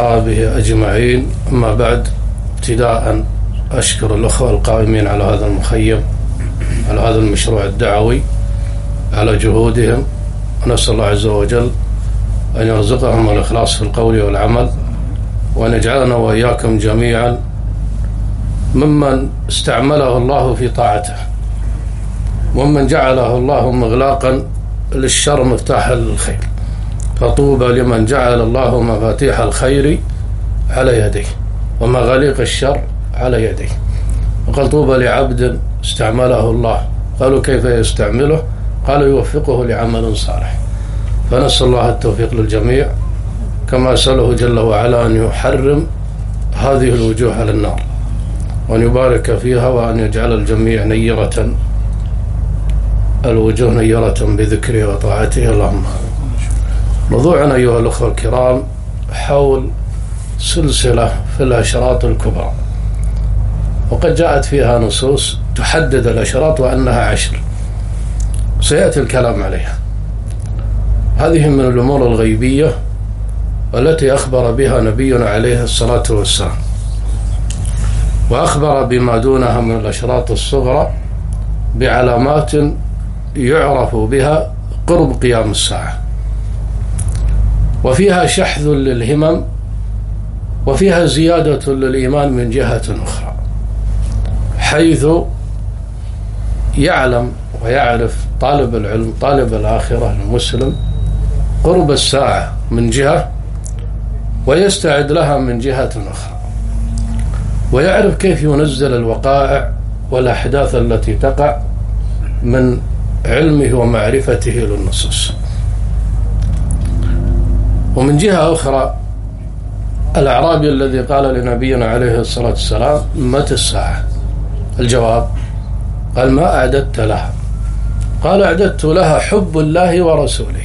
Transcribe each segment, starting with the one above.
وأصحابه أجمعين. أما بعد، ابتداء أشكر الأخوة القائمين على هذا المخيم، على هذا المشروع الدعوي، على جهودهم، ونسأل الله عز وجل أن يرزقهم الإخلاص في القول والعمل، وأن يجعلنا وإياكم جميعا ممن استعمله الله في طاعته، ومن جعله الله مغلاقا للشر مفتاحا للخير. فطوبى لمن جعل الله مفاتيح الخير على يديه ومغاليق الشر على يديه. وقال طوبى لعبد استعمله الله. قالوا كيف يستعمله؟ قالوا يوفقه لعمل صالح. فنسأل الله التوفيق للجميع، كما أسأله جل وعلا أن يحرم هذه الوجوه على النار، وأن يبارك فيها، وأن يجعل الجميع نيرة، الوجوه نيرة بذكره وطاعته. اللهم موضوعنا أيها الأخوة الكرام حول سلسلة في الأشراط الكبرى، وقد جاءت فيها نصوص تحدد الأشراط وأنها 10، سيأتي الكلام عليها. هذه من الأمور الغيبية التي أخبر بها نبينا عليه الصلاة والسلام، وأخبر بما دونها من الأشراط الصغرى بعلامات يعرف بها قرب قيام الساعة، وفيها شحذ للهمم، وفيها زيادة للإيمان من جهة أخرى، حيث يعلم ويعرف طالب العلم، طالب الآخرة المسلم، قرب الساعة من جهة، ويستعد لها من جهة أخرى، ويعرف كيف ينزل الوقائع والأحداث التي تقع من علمه ومعرفته للنصوص. ومن جهة أخرى الأعرابي الذي قال لنبينا عليه الصلاة والسلام متى الساعة؟ الجواب قال ما أعددت لها؟ قال أعددت لها حب الله ورسوله.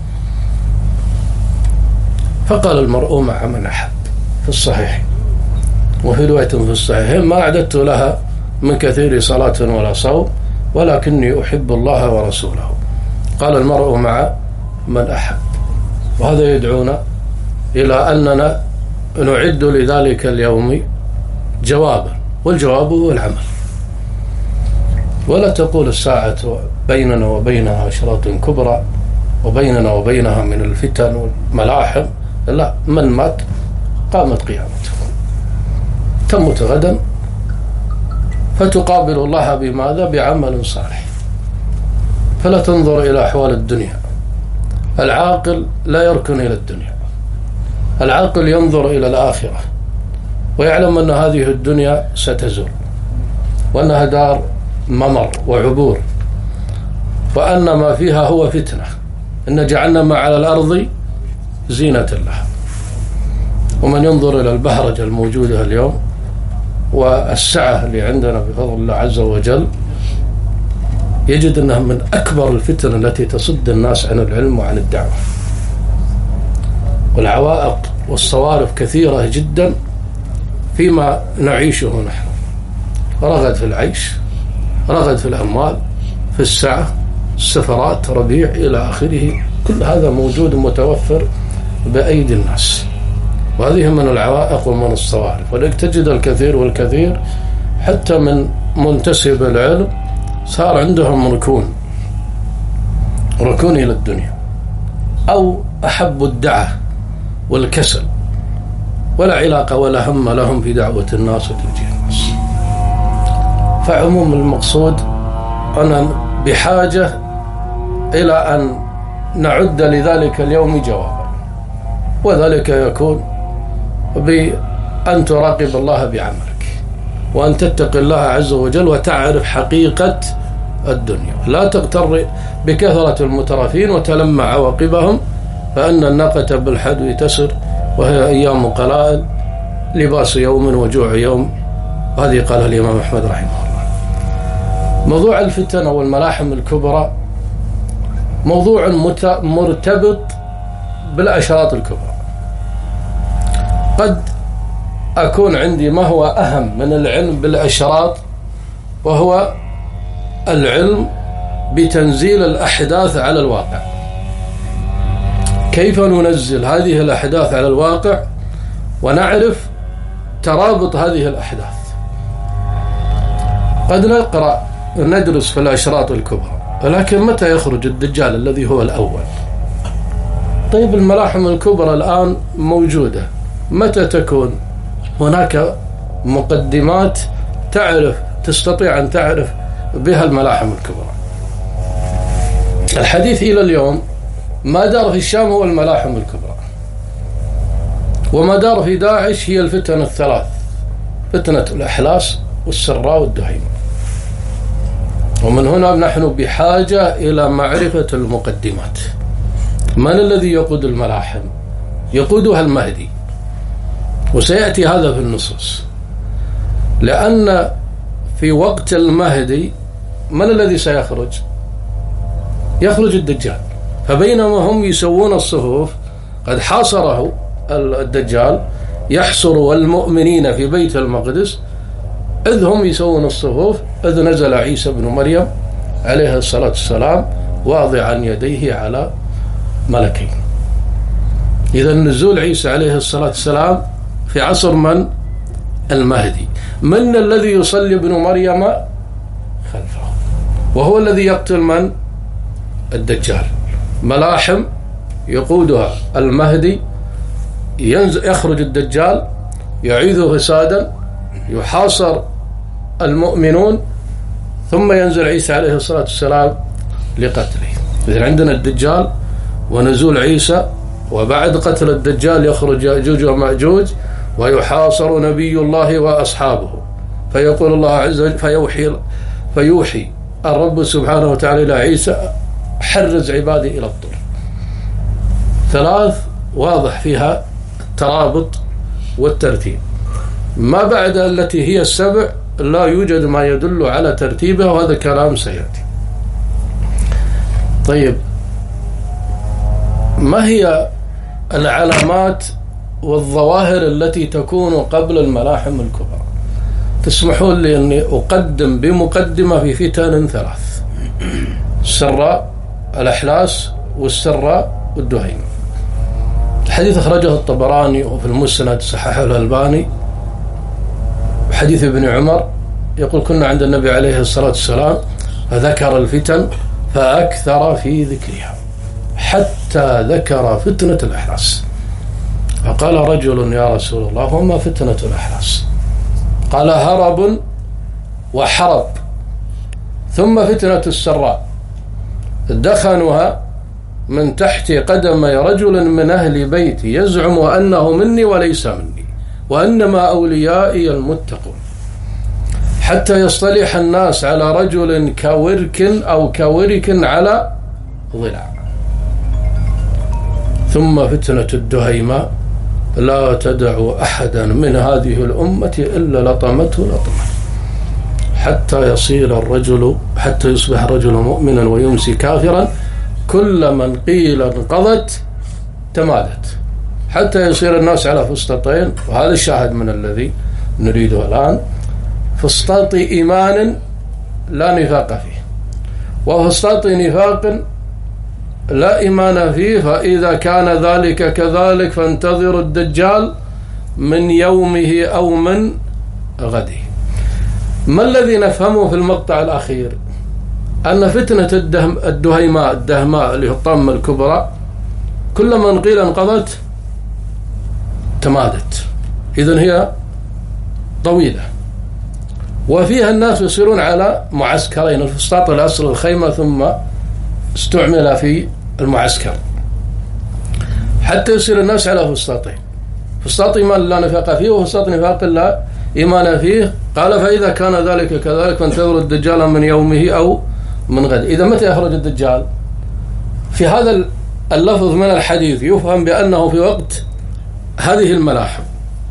فقال المرء مع من أحب في الصحيح، وفي رواية في الصحيحين ما أعددت لها من كثير صلاة ولا صوم، ولكني أحب الله ورسوله. قال المرء مع من أحب. وهذا يدعونا إلى أننا نعد لذلك اليوم جوابا، والجواب هو العمل. ولا تقول الساعة بيننا وبينها أشراط كبرى، وبيننا وبينها من الفتن والملاحم. لا، من مات قامت قيامته، تمت غدا فتقابل الله بماذا؟ بعمل صالح. فلا تنظر إلى أحوال الدنيا. العاقل لا يركن إلى الدنيا، العاقل ينظر إلى الآخرة، ويعلم أن هذه الدنيا ستزول، وأنها دار ممر وعبور، وأن ما فيها هو فتنة. إن جعلنا ما على الأرض زينة لها. ومن ينظر إلى البهرجة الموجودة اليوم والسعة اللي عندنا بفضل الله عز وجل، يجد أنها من أكبر الفتن التي تصد الناس عن العلم وعن الدعوة. والعوائق والصوارف كثيرة جدا فيما نعيشه نحن، رغد في العيش، رغد في الأموال، في السعة، السفرات، ربيع إلى آخره. كل هذا موجود متوفر بأيدي الناس، وهذه من العوائق ومن الصوارف. ولذلك تجد الكثير والكثير حتى من منتسب العلم صار عندهم ركون إلى الدنيا، أو أحب الدعة والكسل، ولا علاقة ولا هم لهم في دعوة الناس وتوجيه الناس. فعموم المقصود أنا بحاجة إلى أن نعد لذلك اليوم جوابا، وذلك يكون بأن تراقب الله بعملك، وأن تتقي الله عز وجل، وتعرف حقيقة الدنيا. لا تغتر بكثرة المترفين وتلمع عواقبهم، فأن الناقة بالحدو تسر، وهي أيام قلائل، لباس يوم وجوع يوم. وهذه قالها الإمام أحمد رحمه الله. موضوع الفتن والملاحم الكبرى موضوع مرتبط بالأشراط الكبرى. قد أكون عندي ما هو أهم من العلم بالأشراط، وهو العلم بتنزيل الأحداث على الواقع. كيف ننزل هذه الأحداث على الواقع ونعرف ترابط هذه الأحداث. قد نقرأ ندرس في الأشراط الكبرى، ولكن متى يخرج الدجال الذي هو الأول؟ طيب الملاحم الكبرى الآن موجودة، متى تكون؟ هناك مقدمات تستطيع أن تعرف بها الملاحم الكبرى. الحديث إلى اليوم ما دار في الشام هو الملاحم الكبرى، وما دار في داعش هي الفتن الثلاث: فتنة الأحلاس والسراء والدهيمة. ومن هنا نحن بحاجة إلى معرفة المقدمات. من الذي يقود الملاحم؟ يقودها المهدي، وسيأتي هذا في النصوص. لأن في وقت المهدي من الذي سيخرج؟ يخرج الدجال. فبينما هم يسوون الصفوف، قد حاصره الدجال يحصر المؤمنين في بيت المقدس، إذ هم يسوون الصفوف إذ نزل عيسى بن مريم عليه الصلاة والسلام واضعا يديه على ملكين. إذا نزول عيسى عليه الصلاة والسلام في عصر من؟ المهدي. من الذي يصلي ابن مريم خلفه؟ وهو الذي يقتل من؟ الدجال. ملاحم يقودها المهدي، يخرج الدجال يعيذ فسادا، يحاصر المؤمنون، ثم ينزل عيسى عليه الصلاة والسلام لقتله. إذن عندنا الدجال ونزول عيسى، وبعد قتل الدجال يخرج يأجوج ومأجوج ويحاصر نبي الله وأصحابه، فيقول الله عز وجل فيوحي الرب سبحانه وتعالى إلى عيسى: حرز عبادي إلى الطور. ثلاث واضح فيها الترابط والترتيب. ما بعد التي هي السبع لا يوجد ما يدل على ترتيبها، وهذا كلام سيأتي. طيب، ما هي العلامات والظواهر التي تكون قبل الملاحم الكبرى؟ تسمحون لي أني أقدم بمقدمة في فتن ثلاث: السراء، الأحلاس، والسراء والدهيمة. الحديث أخرجه الطبراني وفي المسند صححه الألباني، حديث ابن عمر يقول: كنا عند النبي عليه الصلاة والسلام فذكر الفتن فأكثر في ذكرها حتى ذكر فتنة الأحلاس. فقال رجل: يا رسول الله، وما فتنة الأحلاس؟ قال: هرب وحرب، ثم فتنة السراء دخنها من تحت قدمي رجل من أهل بيتي يزعم أنه مني وليس مني، وإنما أوليائي المتقون، حتى يصطلح الناس على رجل كورك أو كورك على ضلع. ثم فتنة الدهيمة لا تدع أحدا من هذه الأمة إلا لطمته لطمة، حتى يصبح الرجل مؤمنا ويمسي كافرا، كل من قيل انقضت تمادت، حتى يصير الناس على فسطتين. وهذا الشاهد من الذي نريده الآن: فسطاط إيمان لا نفاق فيه، وفسطاط نفاق لا إيمان فيه. فإذا كان ذلك كذلك فانتظروا الدجال من يومه أو من غده. ما الذي نفهمه في المقطع الأخير؟ أن فتنة الدهماء اللي هي الطامة الكبرى كل من قيل انقضت تمادت. إذن هي طويلة، وفيها الناس يصيرون على معسكرين: الفسطاط الأصل الخيمة، ثم استعمل في المعسكر، حتى يصير الناس على فسطاطين: فسطاط إيمان لا نفاق فيه، وفسطاط نفاق لا إيمان فيه. قال: فإذا كان ذلك كذلك فانتظروا الدجال من يومه أو من غد. إذا متى يخرج الدجال؟ في هذا اللفظ من الحديث يفهم بأنه في وقت هذه الملاحم.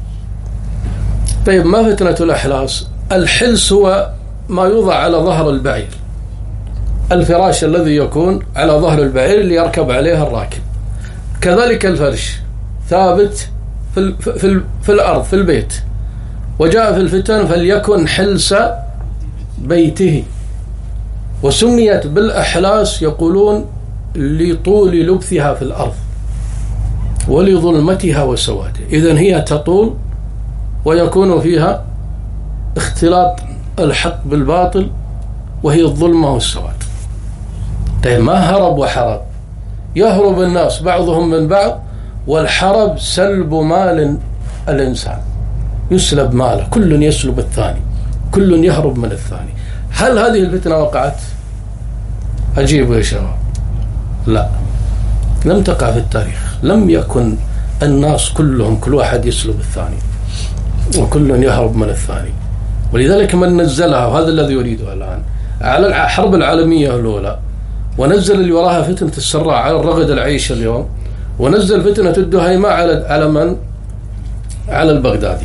طيب، ما فتنة الأحلاس؟ الحلس هو ما يوضع على ظهر البعير، الفراش الذي يكون على ظهر البعير اللي يركب عليه الراكب. كذلك الفرش ثابت في الأرض في البيت. وجاء في الفتن: فليكن حلس بيته. وسميت بالأحلاس يقولون لطول لبثها في الأرض، ولظلمتها وسوادها. إذن هي تطول ويكون فيها اختلاط الحق بالباطل، وهي الظلمة والسواد. طيب ما هرب وحرب؟ يهرب الناس بعضهم من بعض، والحرب سلب مال الإنسان، يسلب ماله، كل يسلب الثاني، كل يهرب من الثاني. هل هذه الفتنة وقعت؟ أجيبوا يا شباب. لا، لم تقع في التاريخ. لم يكن الناس كلهم كل واحد يسلب الثاني وكل يهرب من الثاني. ولذلك من نزلها، وهذا الذي يريده الآن، على الحرب العالمية الأولى، ونزل اللي وراها فتنة السراء على الرغد العيش اليوم، ونزل فتنة الدهيماء على من؟ على البغدادي.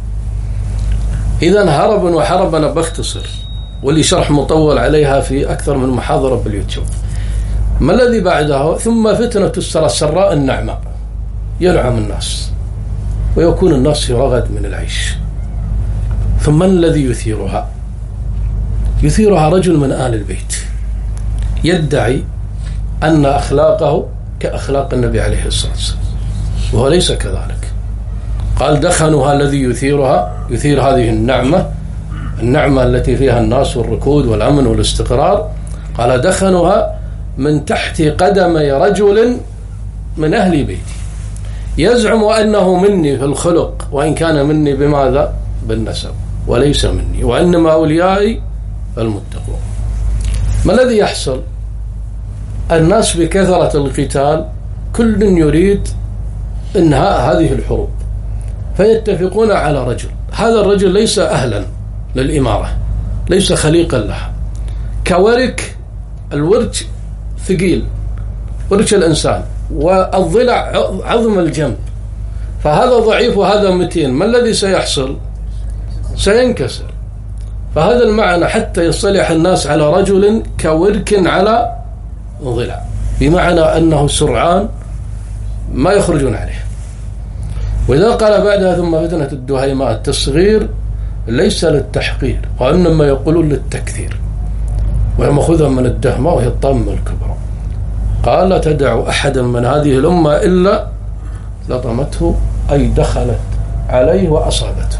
إذن هرب وحرب. أنا بختصر، واللي شرح مطول عليها في أكثر من محاضرة باليوتيوب. ما الذي بعدها؟ ثم فتنة السراء النعماء، ينعم الناس ويكون الناس في رغد من العيش. ثم من الذي يثيرها؟ يثيرها رجل من آل البيت يدعي أن أخلاقه كأخلاق النبي عليه الصلاة والسلام، وهو ليس كذلك. قال دخنها الذي يثير هذه النعمة التي فيها الناس والركود والأمن والاستقرار. قال دخنها من تحت قدمي رجل من أهل بيتي يزعم أنه مني في الخلق، وإن كان مني بماذا؟ بالنسب، وليس مني، وإنما أوليائي المتقون. ما الذي يحصل؟ الناس بكثرة القتال كل يريد إنهاء هذه الحروب، فيتفقون على رجل. هذا الرجل ليس أهلا للإمارة، ليس خليقا لها، كورك الورج ثقيل، ورج الإنسان، والضلع عظم الجنب، فهذا ضعيف وهذا متين. ما الذي سيحصل؟ سينكسر. فهذا المعنى حتى يصطلح الناس على رجل كورك على ضلع، بمعنى أنه سرعان ما يخرجون عليه. وإذا قال بعدها ثم فتنة الدهيماء، التصغير ليس للتحقير، وإنما يقولون للتكثير، ويأخذها من الدهمة وهي الطامة الكبرى. قال لا تدع أحدا من هذه الأمة إلا لطمته، أي دخلت عليه وأصابته.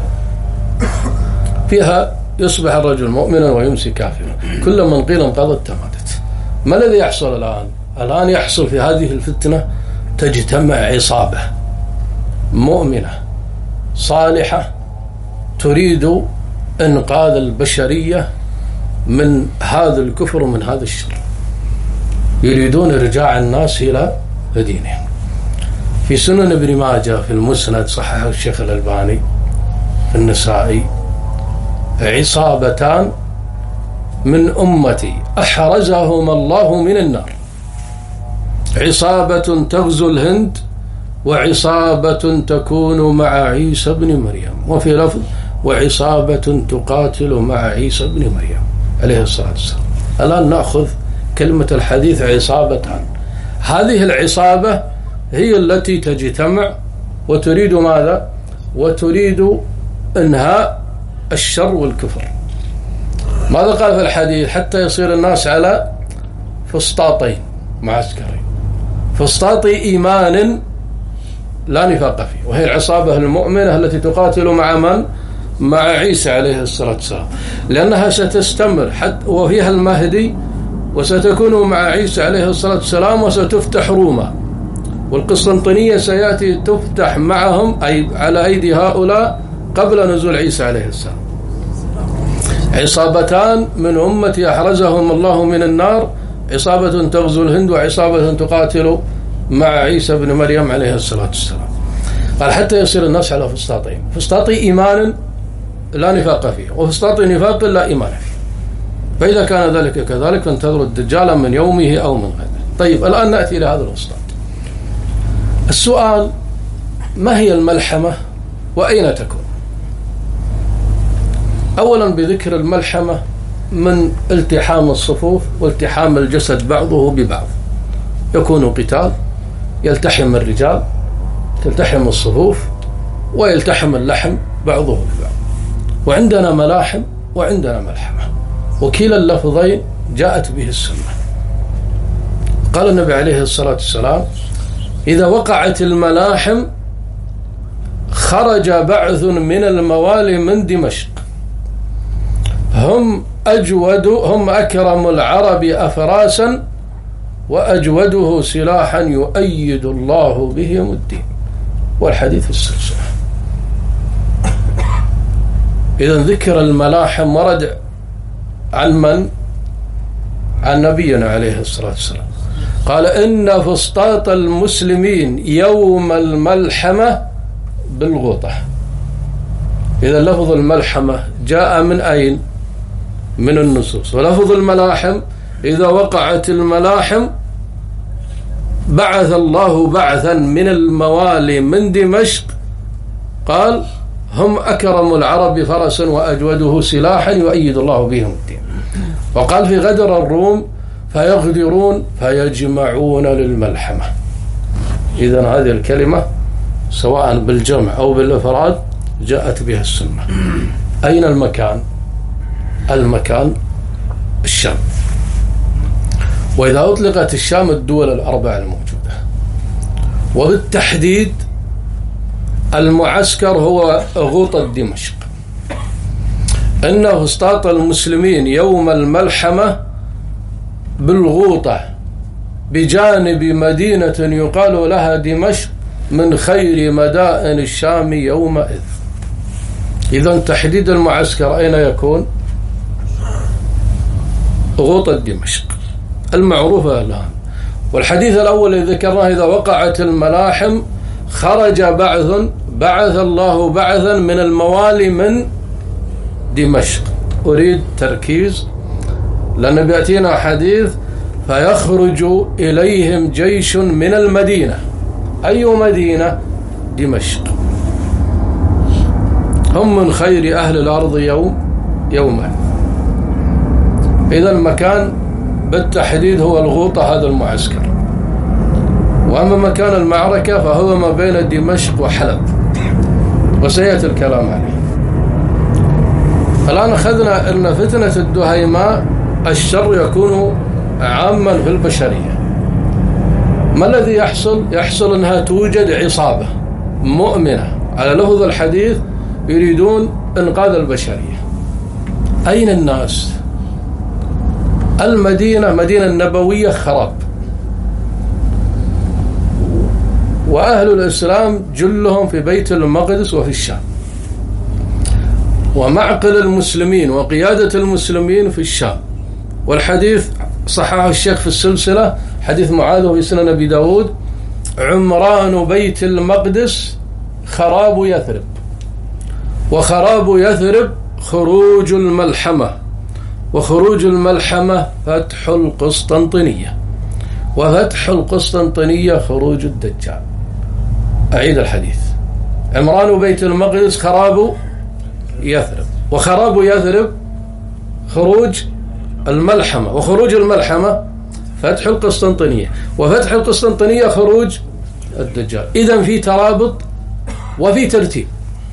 فيها يصبح الرجل مؤمنا ويمسي كافرا، كل من قيل انقضت تماتت. ما الذي يحصل الآن؟ الآن يحصل في هذه الفتنة تجتمع عصابة مؤمنة صالحة تريد إنقاذ البشرية من هذا الكفر ومن هذا الشر، يريدون إرجاع الناس إلى دينهم. في سنن ابن ماجه في المسند، صححه الشيخ الألباني، في النسائي، عصابتان من أمتي أحرزهم الله من النار، عصابة تغزو الهند، وعصابة تكون مع عيسى بن مريم، وفي لفظ وعصابة تقاتل مع عيسى بن مريم عليه الصلاة والسلام. الآن نأخذ كلمة الحديث عصابتان. هذه العصابة هي التي تجتمع وتريد ماذا؟ وتريد إنهاء الشر والكفر. ماذا قال في الحديث؟ حتى يصير الناس على فسطاطين معسكرين، فسطاط إيمان لا نفاق فيه، وهي العصابة المؤمنة التي تقاتل مع من؟ مع عيسى عليه الصلاة والسلام، لأنها ستستمر حتى وفيها المهدي، وستكون مع عيسى عليه الصلاة والسلام، وستفتح روما، والقسطنطينية سيأتي تفتح معهم، أي على أيدي هؤلاء، قبل نزول عيسى عليه السلام. عصابتان من أمتي أحرزهم الله من النار، عصابة تغزو الهند، وعصابة تقاتل مع عيسى بن مريم عليه الصلاة والسلام. قال حتى يصير الناس على فسطاطين، فسطاطي إيمان لا نفاق فيه، وفسطاطي نفاق لا إيمان فيه. فإذا كان ذلك كذلك فانتظروا الدجال من يومه أو من غده. طيب الآن نأتي إلى هذا الفسطاط. السؤال: ما هي الملحمة وأين تكون؟ أولا بذكر الملحمة من التحام الصفوف والتحام الجسد بعضه ببعض، يكون قتال، يلتحم الرجال، تلتحم الصفوف، ويلتحم اللحم بعضه ببعض. وعندنا ملاحم وعندنا ملحمة، وكلا اللفظين جاءت به السنة. قال النبي عليه الصلاة والسلام: إذا وقعت الملاحم خرج بعث من الموالي من دمشق، هم أكرم العرب أفراسا وأجوده سلاحا يؤيد الله بهم الدين. والحديث السلسلة. إذن ذكر الملاحم ورد عن من؟ عن نبينا عليه الصلاة والسلام، قال إن فسطاط المسلمين يوم الملحمة بالغوطة. إذا لفظ الملحمة جاء من أين؟ من النصوص. ولفظ الملاحم إذا وقعت الملاحم بعث الله بعثا من الموالي من دمشق، قال هم أكرم العرب فرسا وأجوده سلاحا يؤيد الله بهم الدين. وقال في غدر الروم فيغدرون فيجمعون للملحمة. إذن هذه الكلمة سواء بالجمع أو بالإفراد جاءت بها السنة. أين المكان؟ المكان الشام. وإذا أطلقت الشام الدول الأربع الموجودة، وبالتحديد المعسكر هو غوطة دمشق. إن فسطاط المسلمين يوم الملحمة بالغوطة بجانب مدينة يقال لها دمشق من خير مدائن الشام يومئذ. إذن تحديد المعسكر أين يكون؟ غوطة دمشق المعروفة الآن. والحديث الأول الذي ذكرناه إذا وقعت الملاحم خرج بعث الله بعثا من الموالي من دمشق. أريد تركيز لأن بيأتينا حديث فيخرج إليهم جيش من المدينة. أي مدينة؟ دمشق. هم من خير أهل الأرض يوما. إذا المكان بالتحديد هو الغوطة، هذا المعسكر. وأما مكان المعركة فهو ما بين دمشق وحلب، وسيأتي الكلام عليه. الآن أخذنا أن فتنة الدهيماء الشر يكون عاما في البشرية. ما الذي يحصل؟ يحصل أنها توجد عصابة مؤمنة على لفظ الحديث يريدون إنقاذ البشرية. أين الناس؟ المدينة مدينة النبوية خراب، وأهل الإسلام جلهم في بيت المقدس وفي الشام، ومعقل المسلمين وقيادة المسلمين في الشام. والحديث صححه الشيخ في السلسلة، حديث معاذ في سنن أبي داود: عمران بيت المقدس خراب يثرب، وخراب يثرب خروج الملحمة، وخروج الملحمة فتح القسطنطينية، وفتح القسطنطينية خروج الدجال. أعيد الحديث: عمران بيت المقدس خراب يثرب، وخراب يثرب خروج الملحمة، وخروج الملحمة فتح القسطنطينية، وفتح القسطنطينية خروج الدجال. إذن في ترابط وفي ترتيب.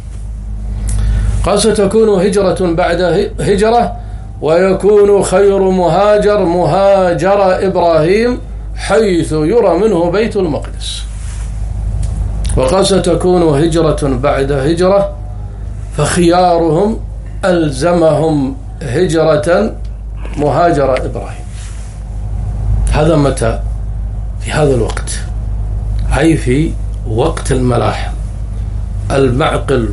قال ستكون هجرة بعد هجرة، ويكون خير مهاجر إبراهيم حيث يرى منه بيت المقدس. وقال ستكون هجرة بعد هجرة، فخيارهم ألزمهم هجرة مهاجر إبراهيم. هذا متى؟ في هذا الوقت، أي في وقت الملاحم. المعقل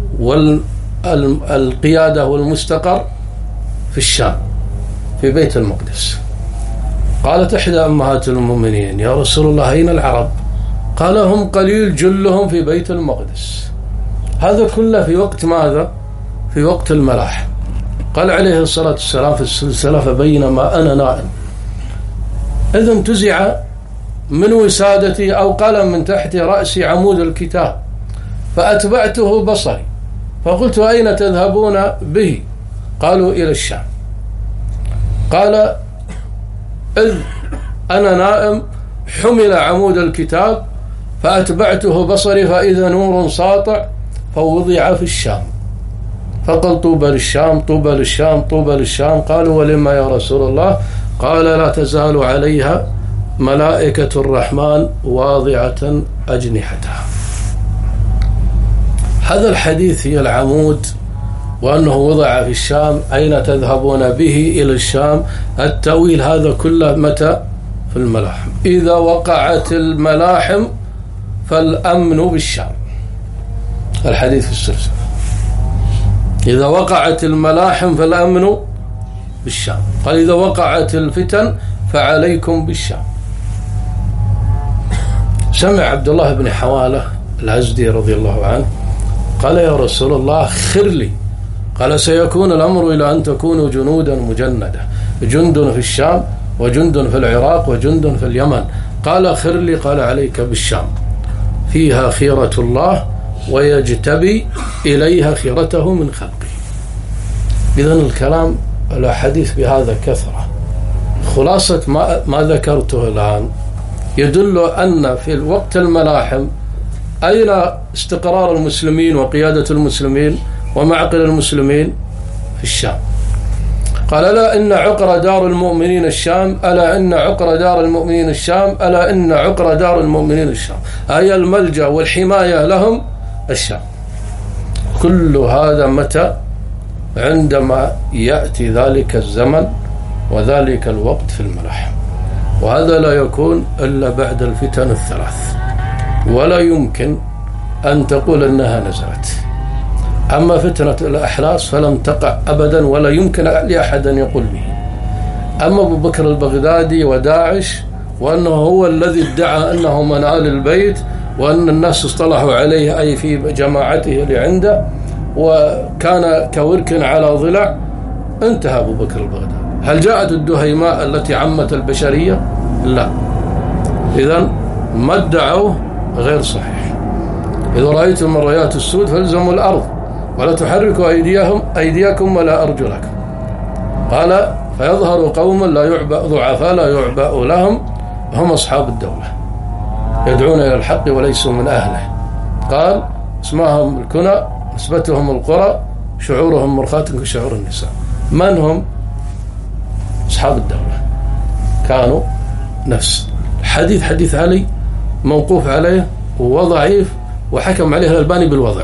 والقيادة والمستقر في الشام في بيت المقدس. قالت إحدى أمهات المؤمنين: يا رسول الله أين العرب؟ قال: هم قليل جلهم في بيت المقدس. هذا كله في وقت ماذا؟ في وقت الملاحم. قال عليه الصلاة والسلام في السلسلة: فبينما أنا نائم إذ انتزع من وسادتي، أو قال من تحت رأسي، عمود الكتاب، فأتبعته بصري فقلت: أين تذهبون به؟ قالوا: إلى الشام. قال: إذ أنا نائم حمل عمود الكتاب فأتبعته بصري فإذا نور ساطع فوضع في الشام. فقال: طوبى للشام، طوبى للشام، طوبى للشام. قالوا: ولما يا رسول الله؟ قال: لا تزال عليها ملائكة الرحمن واضعة أجنحتها. هذا الحديث هي العمود، وأنه وضع في الشام. أين تذهبون به؟ إلى الشام. التأويل هذا كله متى؟ في الملاحم. إذا وقعت الملاحم فالأمن بالشام. الحديث في السلسلة، إذا وقعت الملاحم فالأمن بالشام. قال إذا وقعت الفتن فعليكم بالشام. سمع عبد الله بن حوالة الأزدي رضي الله عنه قال يا رسول الله خر لي. قال سيكون الأمر إلى أن تكونوا جنودا مجندة، جند في الشام وجند في العراق وجند في اليمن. قال خر لي. قال عليك بالشام، فيها خيرة الله ويجتبي إليها خيرته من خلقه. إذن الكلام الحديث بهذا كثرة. خلاصة ما ذكرته الآن يدل أن في الوقت الملاحم أين استقرار المسلمين وقيادة المسلمين ومعقل المسلمين؟ في الشام. قال ألا إن عقر دار المؤمنين الشام، ألا إن عقر دار المؤمنين الشام، ألا إن عقر دار المؤمنين الشام، أي الملجأ والحماية لهم الشام. كل هذا متى؟ عندما يأتي ذلك الزمن وذلك الوقت في الملاحم. وهذا لا يكون إلا بعد الفتن الثلاث، ولا يمكن أن تقول أنها نزلت. أما فتنة الأحلاس فلم تقع أبدا، ولا يمكن لأحد أن يقول به. أما أبو بكر البغدادي وداعش، وأنه هو الذي ادعى أنه من آل البيت، وأن الناس اصطلحوا عليه أي في جماعته اللي عنده، وكان كورك على ضلع، انتهى أبو بكر البغدادي. هل جاءت الدهيماء التي عمت البشرية؟ لا. إذن ما ادعوه غير صحيح. إذا رأيتم الرايات السود فالزموا الأرض ولا تحركوا أيديكم ولا أرجلكم. قال فيظهر قوم لا يعبأ، ضعفاء لا يعبأ لهم، هم أصحاب الدولة يدعون إلى الحق وليسوا من أهله. قال اسمهم الكنى، نسبتهم القرى، شعورهم مرخاة كشعور النساء. من هم؟ أصحاب الدولة. كانوا نفس الحديث. حديث علي موقوف عليه وضعيف، وحكم عليه الألباني بالوضع.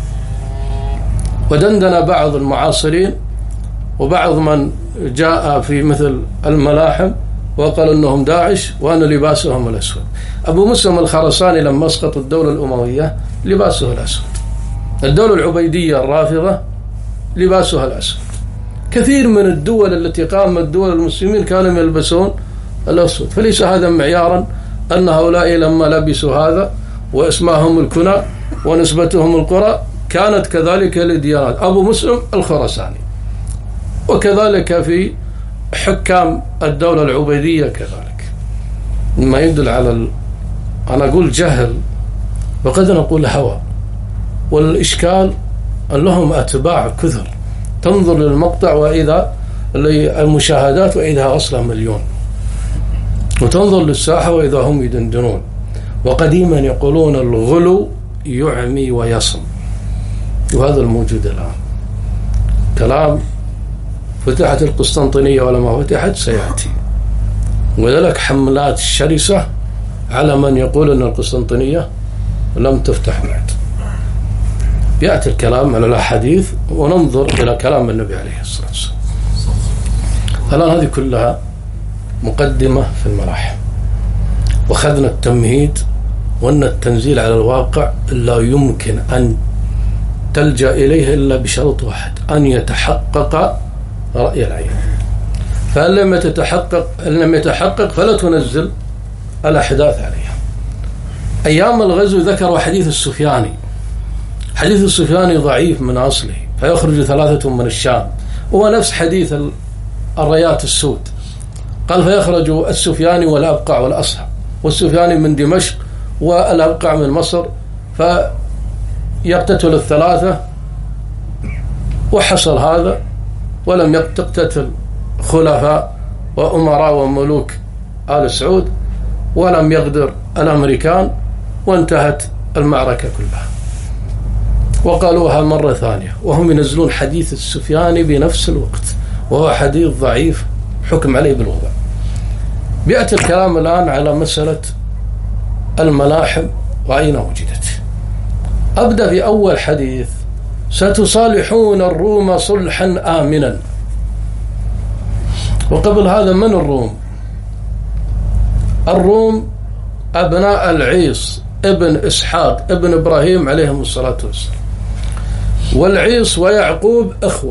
ودندن بعض المعاصرين وبعض من جاء في مثل الملاحم وقال أنهم داعش وأن لباسهم الأسود. أبو مسلم الخرساني لما أسقط الدولة الأموية لباسه الأسود. الدولة العبيدية الرافضة لباسها الأسود. كثير من الدول التي قامت دول المسلمين كانوا يلبسون الأسود. فليس هذا معيارا أن هؤلاء لما لبسوا هذا واسمهم الكنى ونسبتهم القرى كانت كذلك لديانات. أبو مسلم الخرساني، وكذلك في حكام الدولة العبيدية كذلك. ما يدل على أنا أقول جهل، وقد نقول هوى. والإشكال أن لهم أتباع كثر، تنظر للمقطع وإذا المشاهدات وإذا أصلا مليون، وتنظر للساحة وإذا هم يدندنون. وقديما يقولون الغلو يعمي ويصم، وهذا الموجود الآن. كلام فتحت القسطنطينية ولا ما فتحت سيأتي، وذلك حملات شرسة على من يقول أن القسطنطينية لم تفتح بعد. يأتي الكلام على الأحاديث وننظر إلى كلام النبي عليه الصلاة والسلام. الآن هذه كلها مقدمة في المراحل، وخذنا التمهيد، وأن التنزيل على الواقع لا يمكن أن تلجأ إليه إلا بشرط واحد، أن يتحقق رأي العين. فإن لم يتحقق فلا تنزل الأحداث عليها. أيام الغزو ذكروا حديث السفياني. حديث السفياني ضعيف من أصله، فيخرج 3 من الشام، هو نفس حديث الرايات السود. قال فيخرج السفياني والأبقع والأصحى، والسفياني من دمشق والأبقع من مصر، فيقتتل 3. وحصل هذا، ولم تقتتل خلفاء وأمراء وملوك آل سعود، ولم يغدر الأمريكان، وانتهت المعركة كلها. وقالوها مرة ثانية وهم ينزلون حديث السفياني بنفس الوقت، وهو حديث ضعيف حكم عليه بالوضع. بيأتي الكلام الآن على مسألة الملاحم وأين وجدت. أبدأ في أول حديث: ستصالحون الروم صلحا آمنا. وقبل هذا من الروم؟ الروم أبناء العيص ابن إسحاق ابن إبراهيم عليهم الصلاة والسلام، والعيص ويعقوب أخوة،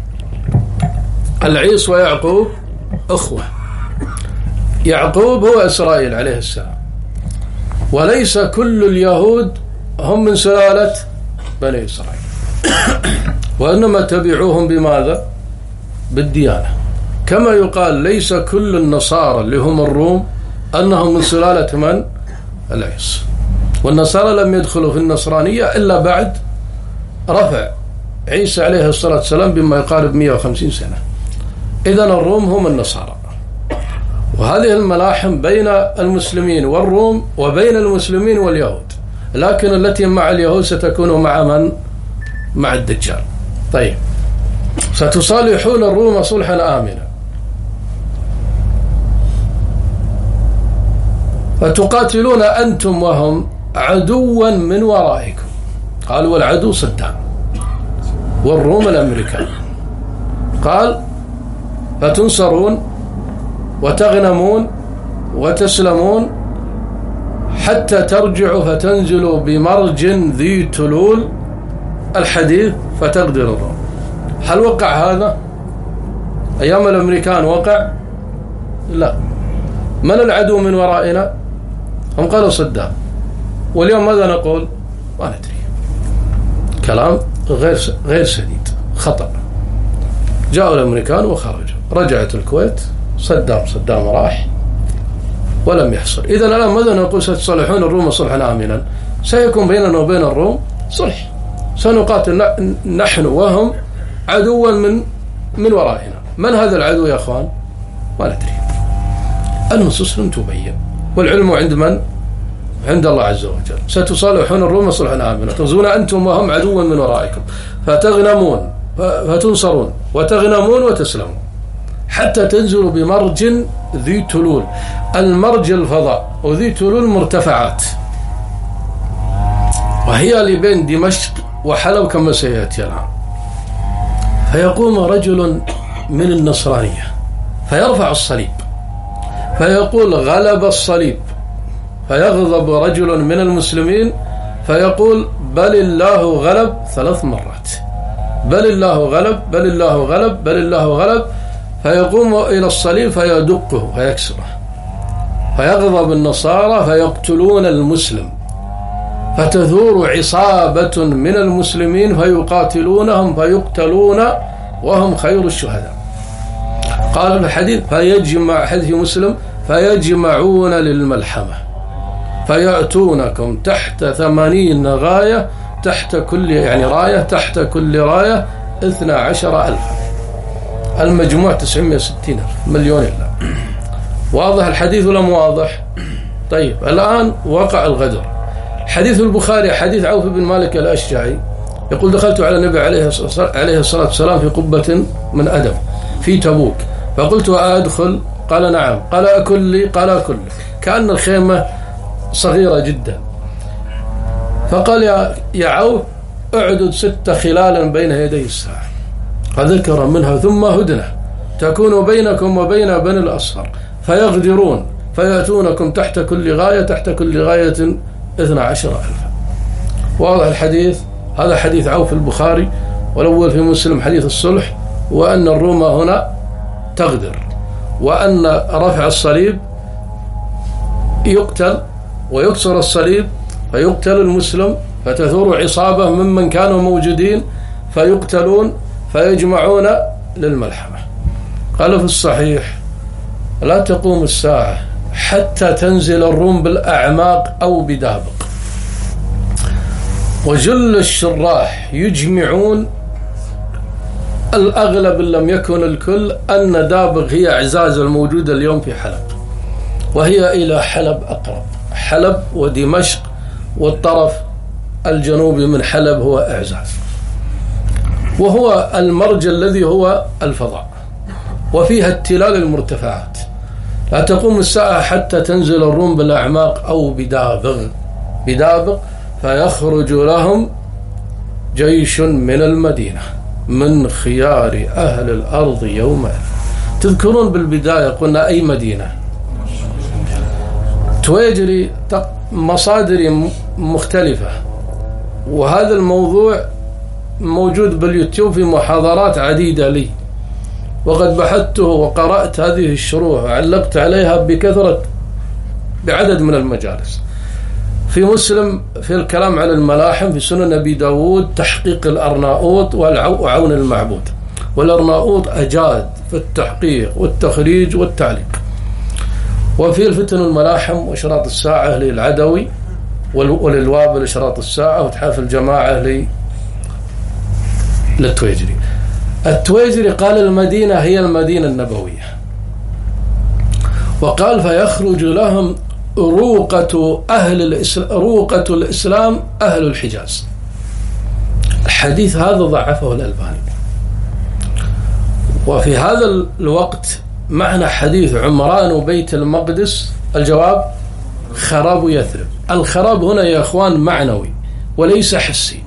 العيص ويعقوب أخوة. يعقوب هو إسرائيل عليه السلام، وليس كل اليهود هم من سلالة بني إسرائيل، وإنما تبعوهم بماذا؟ بالديانة. كما يقال ليس كل النصارى اللي هم الروم أنهم من سلالة من؟ العيص. والنصارى لم يدخلوا في النصرانية إلا بعد رفع عيسى عليه الصلاة والسلام بما يقارب 150 سنة. إذن الروم هم النصارى. وهذه الملاحم بين المسلمين والروم وبين المسلمين واليهود، لكن التي مع اليهود ستكون مع من؟ مع الدجال. طيب، ستصالحون الروم صلحا آمنا فتقاتلون أنتم وهم عدوا من ورائكم. قال: والعدو صدام والروم الأمريكان. قال: فتنصرون وتغنمون وتسلمون حتى ترجعوا فتنزلوا بمرج ذي تلول الحديث فتقدر الروم. هل وقع هذا أيام الأمريكان؟ وقع؟ لا. من العدو من ورائنا؟ هم قالوا صدام. واليوم ماذا نقول؟ ما ندري. كلام غير سديد، خطأ. جاءوا الأمريكان وخرجوا، رجعت الكويت، صدام راح ولم يحصل. إذن الآن ماذا نقول؟ ستصلحون الروم صلحا آمنا. سيكون بيننا وبين الروم صلح، سنقاتل نحن وهم عدوا من ورائنا. من هذا العدو يا أخوان؟ ما ندري. النصوص لم تبين، والعلم عند من؟ عند الله عز وجل. ستصالحون الروم صلحا آمنا تغزون أنتم وهم عدوا من ورائكم فتغنمون فتنصرون وتغنمون وتسلمون حتى تنزلوا بمرج ذي تلول. المرج الفضاء، وذي تلول مرتفعات، وهي لبين دمشق وحلب كما سيأتي الآن. فيقوم رجل من النصرانية فيرفع الصليب فيقول: غلب الصليب. فيغضب رجل من المسلمين فيقول: بل الله غلب 3 مرات، بل الله غلب، بل الله غلب، بل الله غلب. فيقوم إلى الصليب فيدقه فيكسره، فيغضب النصارى فيقتلون المسلم، فتثور عصابة من المسلمين فيقاتلونهم فيقتلون وهم خير الشهداء. قال الحديث: فيجمع، حديث مسلم، فيجمعون للملحمة فيأتونكم تحت 80 غاية، تحت كل راية، تحت كل راية 12,000. المجموع 960,000 مليون إلا. واضح الحديث ولا مو واضح؟ طيب، الآن وقع الغدر. حديث البخاري حديث عوف بن مالك الأشجعي يقول: دخلت على النبي عليه الصلاة والسلام في قبة من أدم في تبوك، فقلت: أدخل؟ قال: نعم. قال: أكل لي؟ قال: أكل لك. كأن الخيمة صغيرة جدا. فقال: يا عوف، اعدد 6 خلالا بين يدي الساعة. فذكر منها: ثم هدنة تكون بينكم وبين بني الأصفر فيغدرون فيأتونكم تحت كل غاية، تحت كل غاية 12,000. واضح الحديث. هذا حديث عوف البخاري، والأول في مسلم حديث الصلح، وأن الروم هنا تغدر، وأن رفع الصليب يقتل ويكسر الصليب فيقتل المسلم، فتثور عصابة ممن كانوا موجودين فيقتلون فيجمعون للملحمة. قال في الصحيح: لا تقوم الساعة حتى تنزل الروم بالأعماق أو بدابق. وجل الشراح يجمعون، الأغلب إن لم يكن الكل، أن دابق هي أعزاز الموجودة اليوم في حلب، وهي إلى حلب أقرب. حلب ودمشق والطرف الجنوبي من حلب هو أعزاز، وهو المرج الذي هو الفضاء، وفيها التلال المرتفعات. لا تقوم الساعة حتى تنزل الروم بالأعماق أو بدابغ فيخرج لهم جيش من المدينة من خيار أهل الأرض يومئذ. تذكرون بالبداية قلنا أي مدينة؟ تويجري مصادر مختلفة، وهذا الموضوع موجود باليوتيوب في محاضرات عديدة لي، وقد بحثته وقرأت هذه الشروح وعلقت عليها بعدد من المجالس. في مسلم في الكلام على الملاحم، في سنن أبي داود تحقيق الأرناؤوط وعون المعبود، والأرناؤوط أجاد في التحقيق والتخريج والتعليق. وفي الفتن الملاحم وإشراط الساعة للعدوي، وللوابل إشراط الساعة، وتحاف الجماعة للتويجري. التويجري قال المدينة هي المدينة النبوية، وقال فيخرج لهم روقة الإسلام أهل الحجاز. الحديث هذا ضعفه الألباني. وفي هذا الوقت معنى حديث عمران بيت المقدس، الجواب خراب يثرب. الخراب هنا يا أخوان معنوي وليس حسي.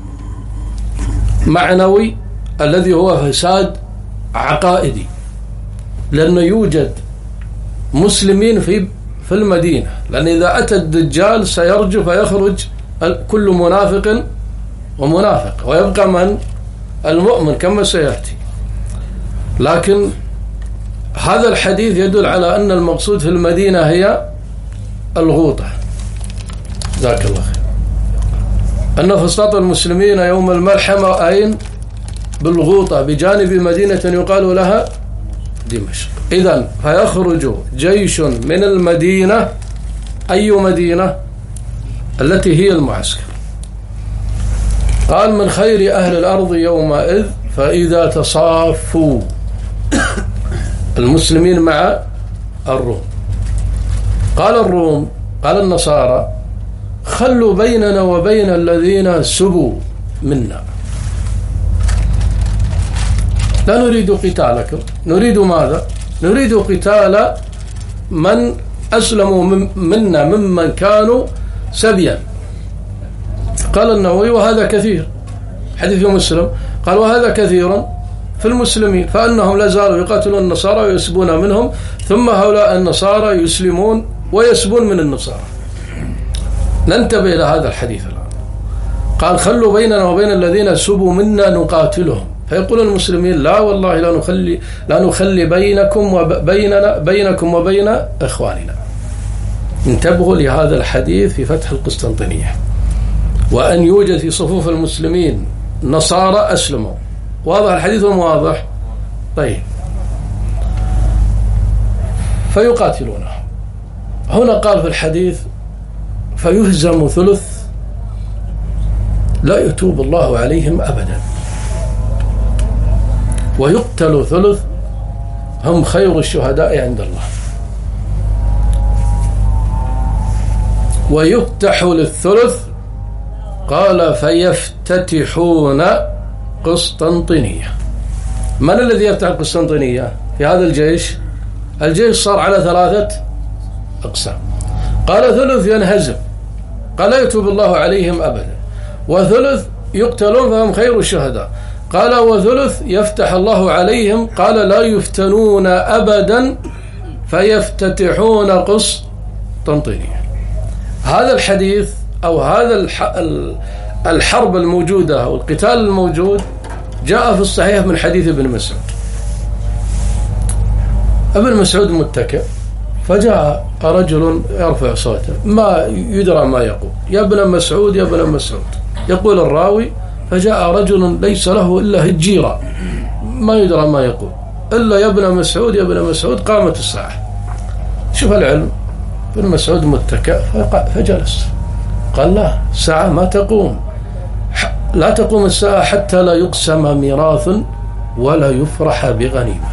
معنوي الذي هو فساد عقائدي، لأنه يوجد مسلمين في المدينة، لأن إذا أتى الدجال سيرجو فيخرج كل منافق ومنافق، ويبقى من المؤمن كما سيأتي. لكن هذا الحديث يدل على أن المقصود في المدينة هي الغوطة. جزاك الله خير. أن فسطاط المسلمين يوم الملحمة أين؟ بالغوطة بجانب مدينة يقال لها دمشق. إذن فيخرج جيش من المدينة. أي مدينة؟ التي هي المعسكر. قال من خير أهل الأرض يومئذ فإذا تصافوا المسلمين مع الروم. قال الروم، قال النصارى خلوا بيننا وبين الذين سبوا منا، لا نريد قتالكم، نريد ماذا؟ نريد قتال من أسلموا منا ممن كانوا سبيا. قال النووي وهذا كثير، حديث مسلم قال وهذا كثيرا في المسلمين، فأنهم لا زالوا يقاتلون النصارى ويسبون منهم، ثم هؤلاء النصارى يسلمون ويسبون من النصارى. ننتبه إلى هذا الحديث الآن. قال خلوا بيننا وبين الذين سبوا منا نقاتلهم، فيقول المسلمين لا والله لا نخلي بينكم وبين إخواننا. انتبهوا لهذا الحديث في فتح القسطنطينية، وأن يوجد في صفوف المسلمين نصارى أسلموا. واضح الحديث واضح؟ طيب، فيقاتلونه. هنا قال في الحديث فيهزم ثلث لا يتوب الله عليهم أبدا، ويقتل ثلث هم خير الشهداء عند الله، ويفتح للثلث قال فيفتتحون قسطنطينية. من الذي يفتح قسطنطينية في هذا الجيش؟ الجيش صار على 3 أقسام. قال ثلث ينهزم، قال لا يتوب الله عليهم أبدا، وثلث يقتلون فهم خير الشهداء، قال وثلث يفتح الله عليهم، قال لا يفتنون أبدا فيفتتحون قسطنطينية. هذا الحديث أو هذا الحرب الموجودة أو القتال الموجود جاء في الصحيح من حديث ابن مسعود. ابن مسعود متكئ، فجاء رجل يرفع صوته ما يدرى ما يقول، يا ابن مسعود يا ابن مسعود، يقول الراوي فجاء رجل ليس له إلا هجيرة ما يدرى ما يقول إلا يا ابن مسعود يا ابن مسعود، قامت الساعة. شوف العلم، ابن مسعود متكئ فجلس، قال لا، الساعة ما تقوم، لا تقوم الساعة حتى لا يقسم ميراث ولا يفرح بغنيمة.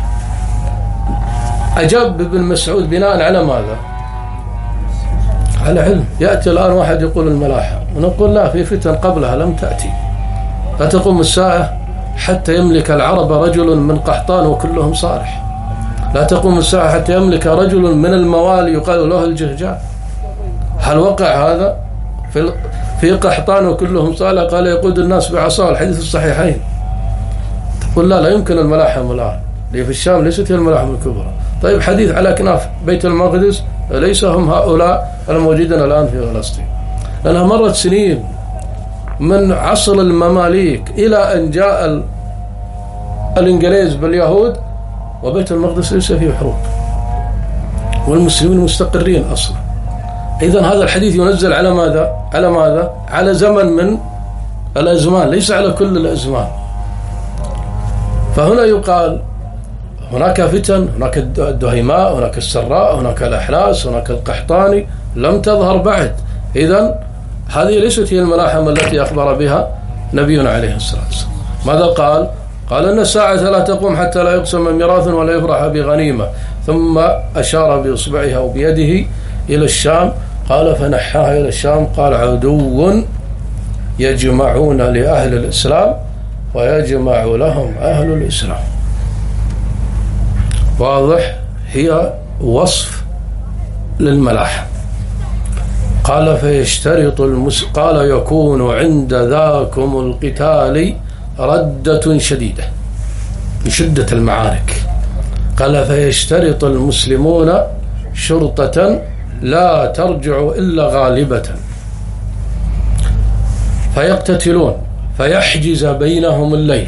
أجاب ابن مسعود بناء على ماذا؟ على علم. يأتي الآن واحد يقول الملاحم، ونقول لا، في فتن قبلها لم تأتي. لا تقوم الساعة حتى يملك العرب رجل من قحطان وكلهم صالح. لا تقوم الساعة حتى يملك رجل من الموالي يقال له الجهجاه. هل وقع هذا في قحطان وكلهم صالح قال يقود الناس بعصاه، الحديث الصحيحين. تقول لا يمكن الملاحم الآن، اللي في الشام ليست هي الملاحم الكبرى. طيب حديث على كناف بيت المقدس ليس هم هؤلاء الموجودين الآن في فلسطين، لأنها مرت سنين من عصر المماليك إلى أن جاء الإنجليز باليهود، وبيت المقدس ليس فيه حروب والمسلمين مستقرين أصلا. إذن هذا الحديث ينزل على ماذا؟ على ماذا؟ على زمن من الأزمان، ليس على كل الأزمان. فهنا يقال هناك فتن، هناك الدهيماء، هناك السراء، هناك الأحلاس، هناك القحطاني لم تظهر بعد. إذن هذه ليست هي الملاحم التي أخبر بها نبينا عليه الصلاة والسلام. ماذا قال؟ قال أن الساعة لا تقوم حتى لا يقسم ميراث ولا يفرح بغنيمة، ثم أشار بإصبعه أو بيده إلى الشام، قال فنحاها إلى الشام، قال عدو يجمعون لأهل الإسلام ويجمع لهم أهل الإسلام. واضح؟ هي وصف للملاحم. قال فيشترط قال يكون عند ذاكم القتال ردة شديدة من شدة المعارك. قال فيشترط المسلمون شرطة لا ترجع إلا غالبة، فيقتتلون فيحجز بينهم الليل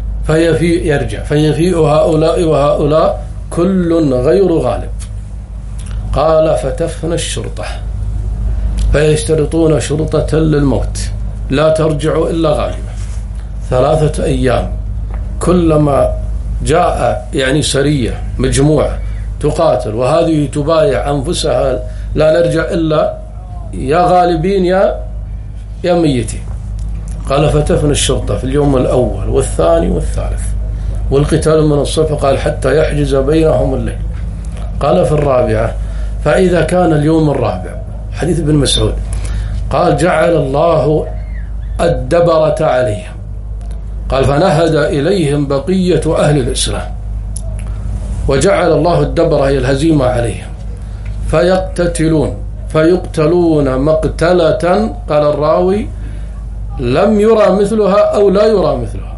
فيفيء هؤلاء وهؤلاء كل غير غالب. قال فتفنى الشرطة فيشترطون شرطة للموت لا ترجع إلا غالبة 3 أيام، كلما جاء يعني سرية مجموعة تقاتل وهذه تبايع أنفسها لا نرجع إلا يا غالبين يا ميتين. قال فتفنى الشرطة في اليوم الأول والثاني والثالث، والقتال من الصبح قال حتى يحجز بينهم الليل. قال في الرابعة فإذا كان اليوم الرابع، حديث ابن مسعود، قال جعل الله الدبرة عليهم، قال فنهد إليهم بقية أهل الإسلام، وجعل الله الدبرة هي الهزيمة عليهم، فيقتتلون فيقتلون مقتلة، قال الراوي لم يرى مثلها أو لا يرى مثلها.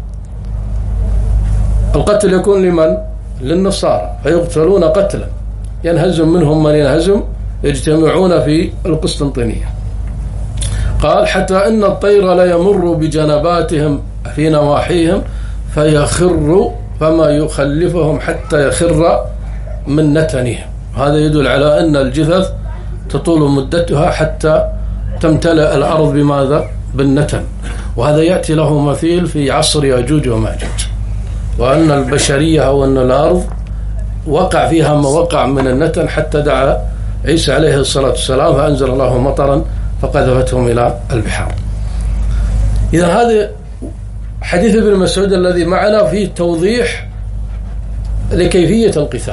القتل يكون لمن؟ للنصارى، فيقتلون قتلا ينهزم منهم من ينهزم، يجتمعون في القسطنطينية. قال حتى إن الطير لا يمر بجنباتهم في نواحيهم فيخر فما يخلفهم حتى يخر من نتنهم. هذا يدل على أن الجثث تطول مدتها حتى تمتلئ الأرض بماذا؟ بالنتن. وهذا يأتي له مثيل في عصر يأجوج وماجوج، وأن البشرية أو أن الأرض وقع فيها ما وقع من النتن، حتى دعا عيسى عليه الصلاة والسلام فأنزل الله مطرا فقذفتهم إلى البحار. إذا هذا حديث ابن مسعود الذي معنا فيه توضيح لكيفية القتال.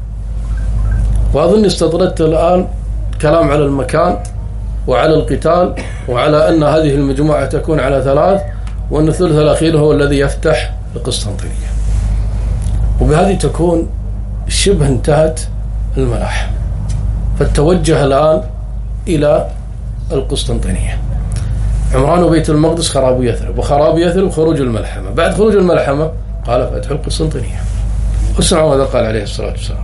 وأظن استطردت الآن كلام على المكان وعلى القتال وعلى أن هذه المجموعة تكون على 3، وأن الثلث الأخير هو الذي يفتح القسطنطينية. وبهذه تكون شبه انتهت الملاحم، فالتوجه الآن إلى القسطنطينية. عمران وبيت المقدس خراب يثرب، وخراب يثرب خروج الملحمة. بعد خروج الملحمة قال فتح القسطنطينية. اسمعوا ماذا قال عليه الصلاة والسلام.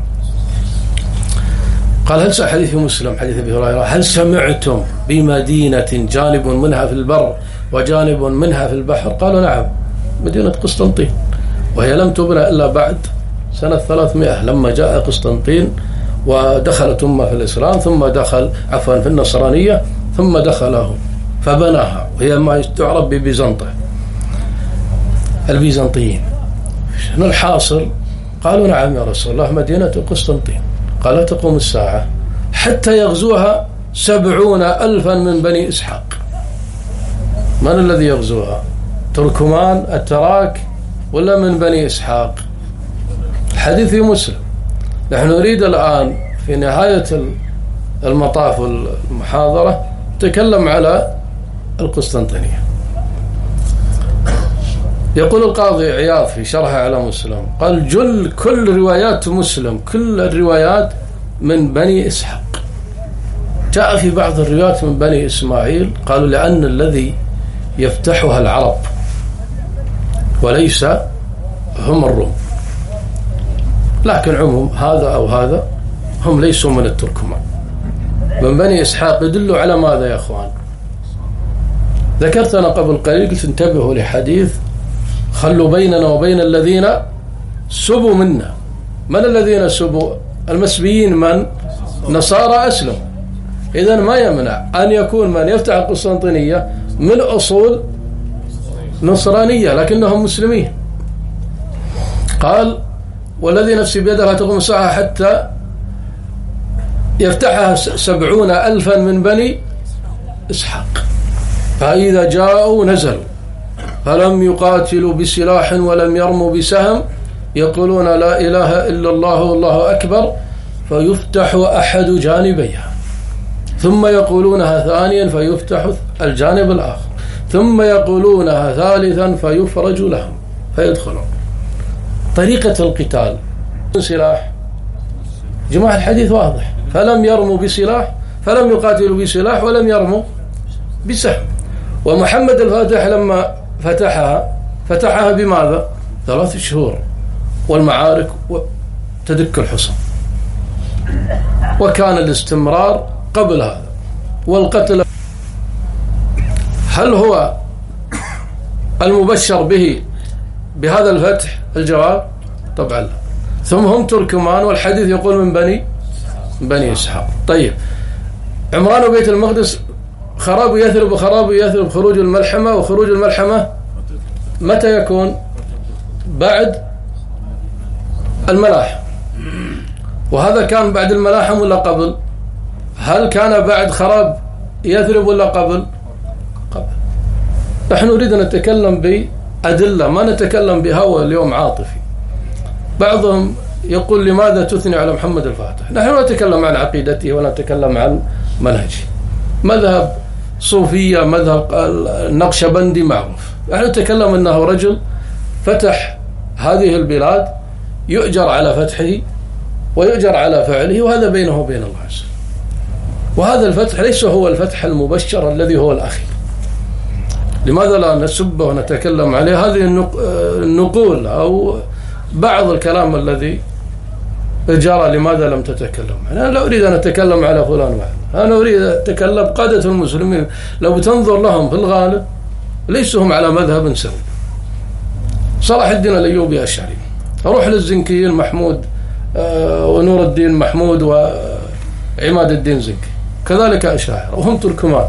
قال هل حديث في مسلم حديث أبي هريرة هل سمعتم بمدينة جانب منها في البر وجانب منها في البحر؟ قالوا نعم، مدينة قسطنطين، وهي لم تبنى إلا بعد سنة 300 لما جاء قسطنطين ودخلت أمة في الإسلام، ثم دخل في النصرانية، ثم دخله فبناها، وهي ما تعرف ببيزنطة البيزنطيين. شنو الحاصل؟ قالوا نعم يا رسول الله مدينة قسطنطين. قال لا تقوم الساعة حتى يغزوها 70,000 من بني إسحاق. من الذي يغزوها؟ تركمان التراك ولا من بني إسحاق؟ الحديث في مسلم. نحن نريد الآن في نهاية المطاف والمحاضرة تكلم على القسطنطينية. يقول القاضي عياض في شرحه على مسلم، قال كل روايات مسلم، كل الروايات من بني إسحاق. جاء في بعض الروايات من بني إسماعيل، قالوا لأن الذي يفتحها العرب وليس هم الروم، لكن عموم هذا أو هذا هم ليسوا من التركمان، من بني إسحاق. يدل على ماذا يا أخوان؟ ذكرت أنا قبل قليل، قلت انتبهوا لحديث خلوا بيننا وبين الذين سبوا منا. من الذين سبوا؟ المسبيين، من؟ نصارى أسلم. إذن ما يمنع أن يكون من يفتح القسطنطينية من أصول نصرانية لكنهم مسلمين. قال والذي نفسي بيده لا تقوم الساعة حتى يفتحها 70,000 من بني إسحاق، فإذا جاءوا نزلوا فلم يقاتلوا بسلاح ولم يرموا بسهم يقولون لا إله إلا الله والله أكبر، فيفتح أحد جانبيها، ثم يقولونها ثانيا فيفتح الجانب الآخر، ثم يقولونها ثالثا فيفرج لهم فيدخلون. طريقة القتال سلاح، جماعة الحديث واضح، فلم يرموا بسلاح، فلم يقاتلوا بسلاح ولم يرموا بسهم. ومحمد الفاتح لما فتحها بماذا؟ 3 شهور، والمعارك تدك الحصن، وكان الاستمرار قبل هذا والقتل. هل هو المبشر به بهذا الفتح؟ الجواب طبعا لا. ثم هم تركمان، والحديث يقول من بني إسحاق. طيب، عمران وبيت المقدس، خراب يثرب وخراب يثرب، خروج الملحمة، وخروج الملحمة متى يكون؟ بعد الملاحم، وهذا كان بعد الملاحم ولا قبل؟ هل كان بعد خراب يثرب ولا قبل؟ نحن نريد أن نتكلم بأدلة، ما نتكلم بهوى اليوم عاطفي. بعضهم يقول لماذا تثني على محمد الفاتح؟ نحن لا نتكلم عن عقيدته ولا نتكلم عن منهجه، مذهب صوفية، مذهب النقشبندي معروف. نحن نتكلم أنه رجل فتح هذه البلاد، يؤجر على فتحه ويؤجر على فعله، وهذا بينه وبين الله عز وجل. وهذا الفتح ليس هو الفتح المبشر الذي هو الأخير. لماذا لا نسبه ونتكلم عليه؟ هذه النقول أو بعض الكلام الذي جرى، لماذا لم تتكلم؟ أنا لا أريد أن أتكلم على فلان وعلان، أنا أريد أن أتكلم قادة المسلمين. لو تنظر لهم في الغالب ليسوا هم على مذهب سوي. صلاح الدين الأيوبي أشعري، أروح للزنكيين محمود ونور الدين محمود وعماد الدين زنكي، كذلك أشاعرة، وهم تركمان.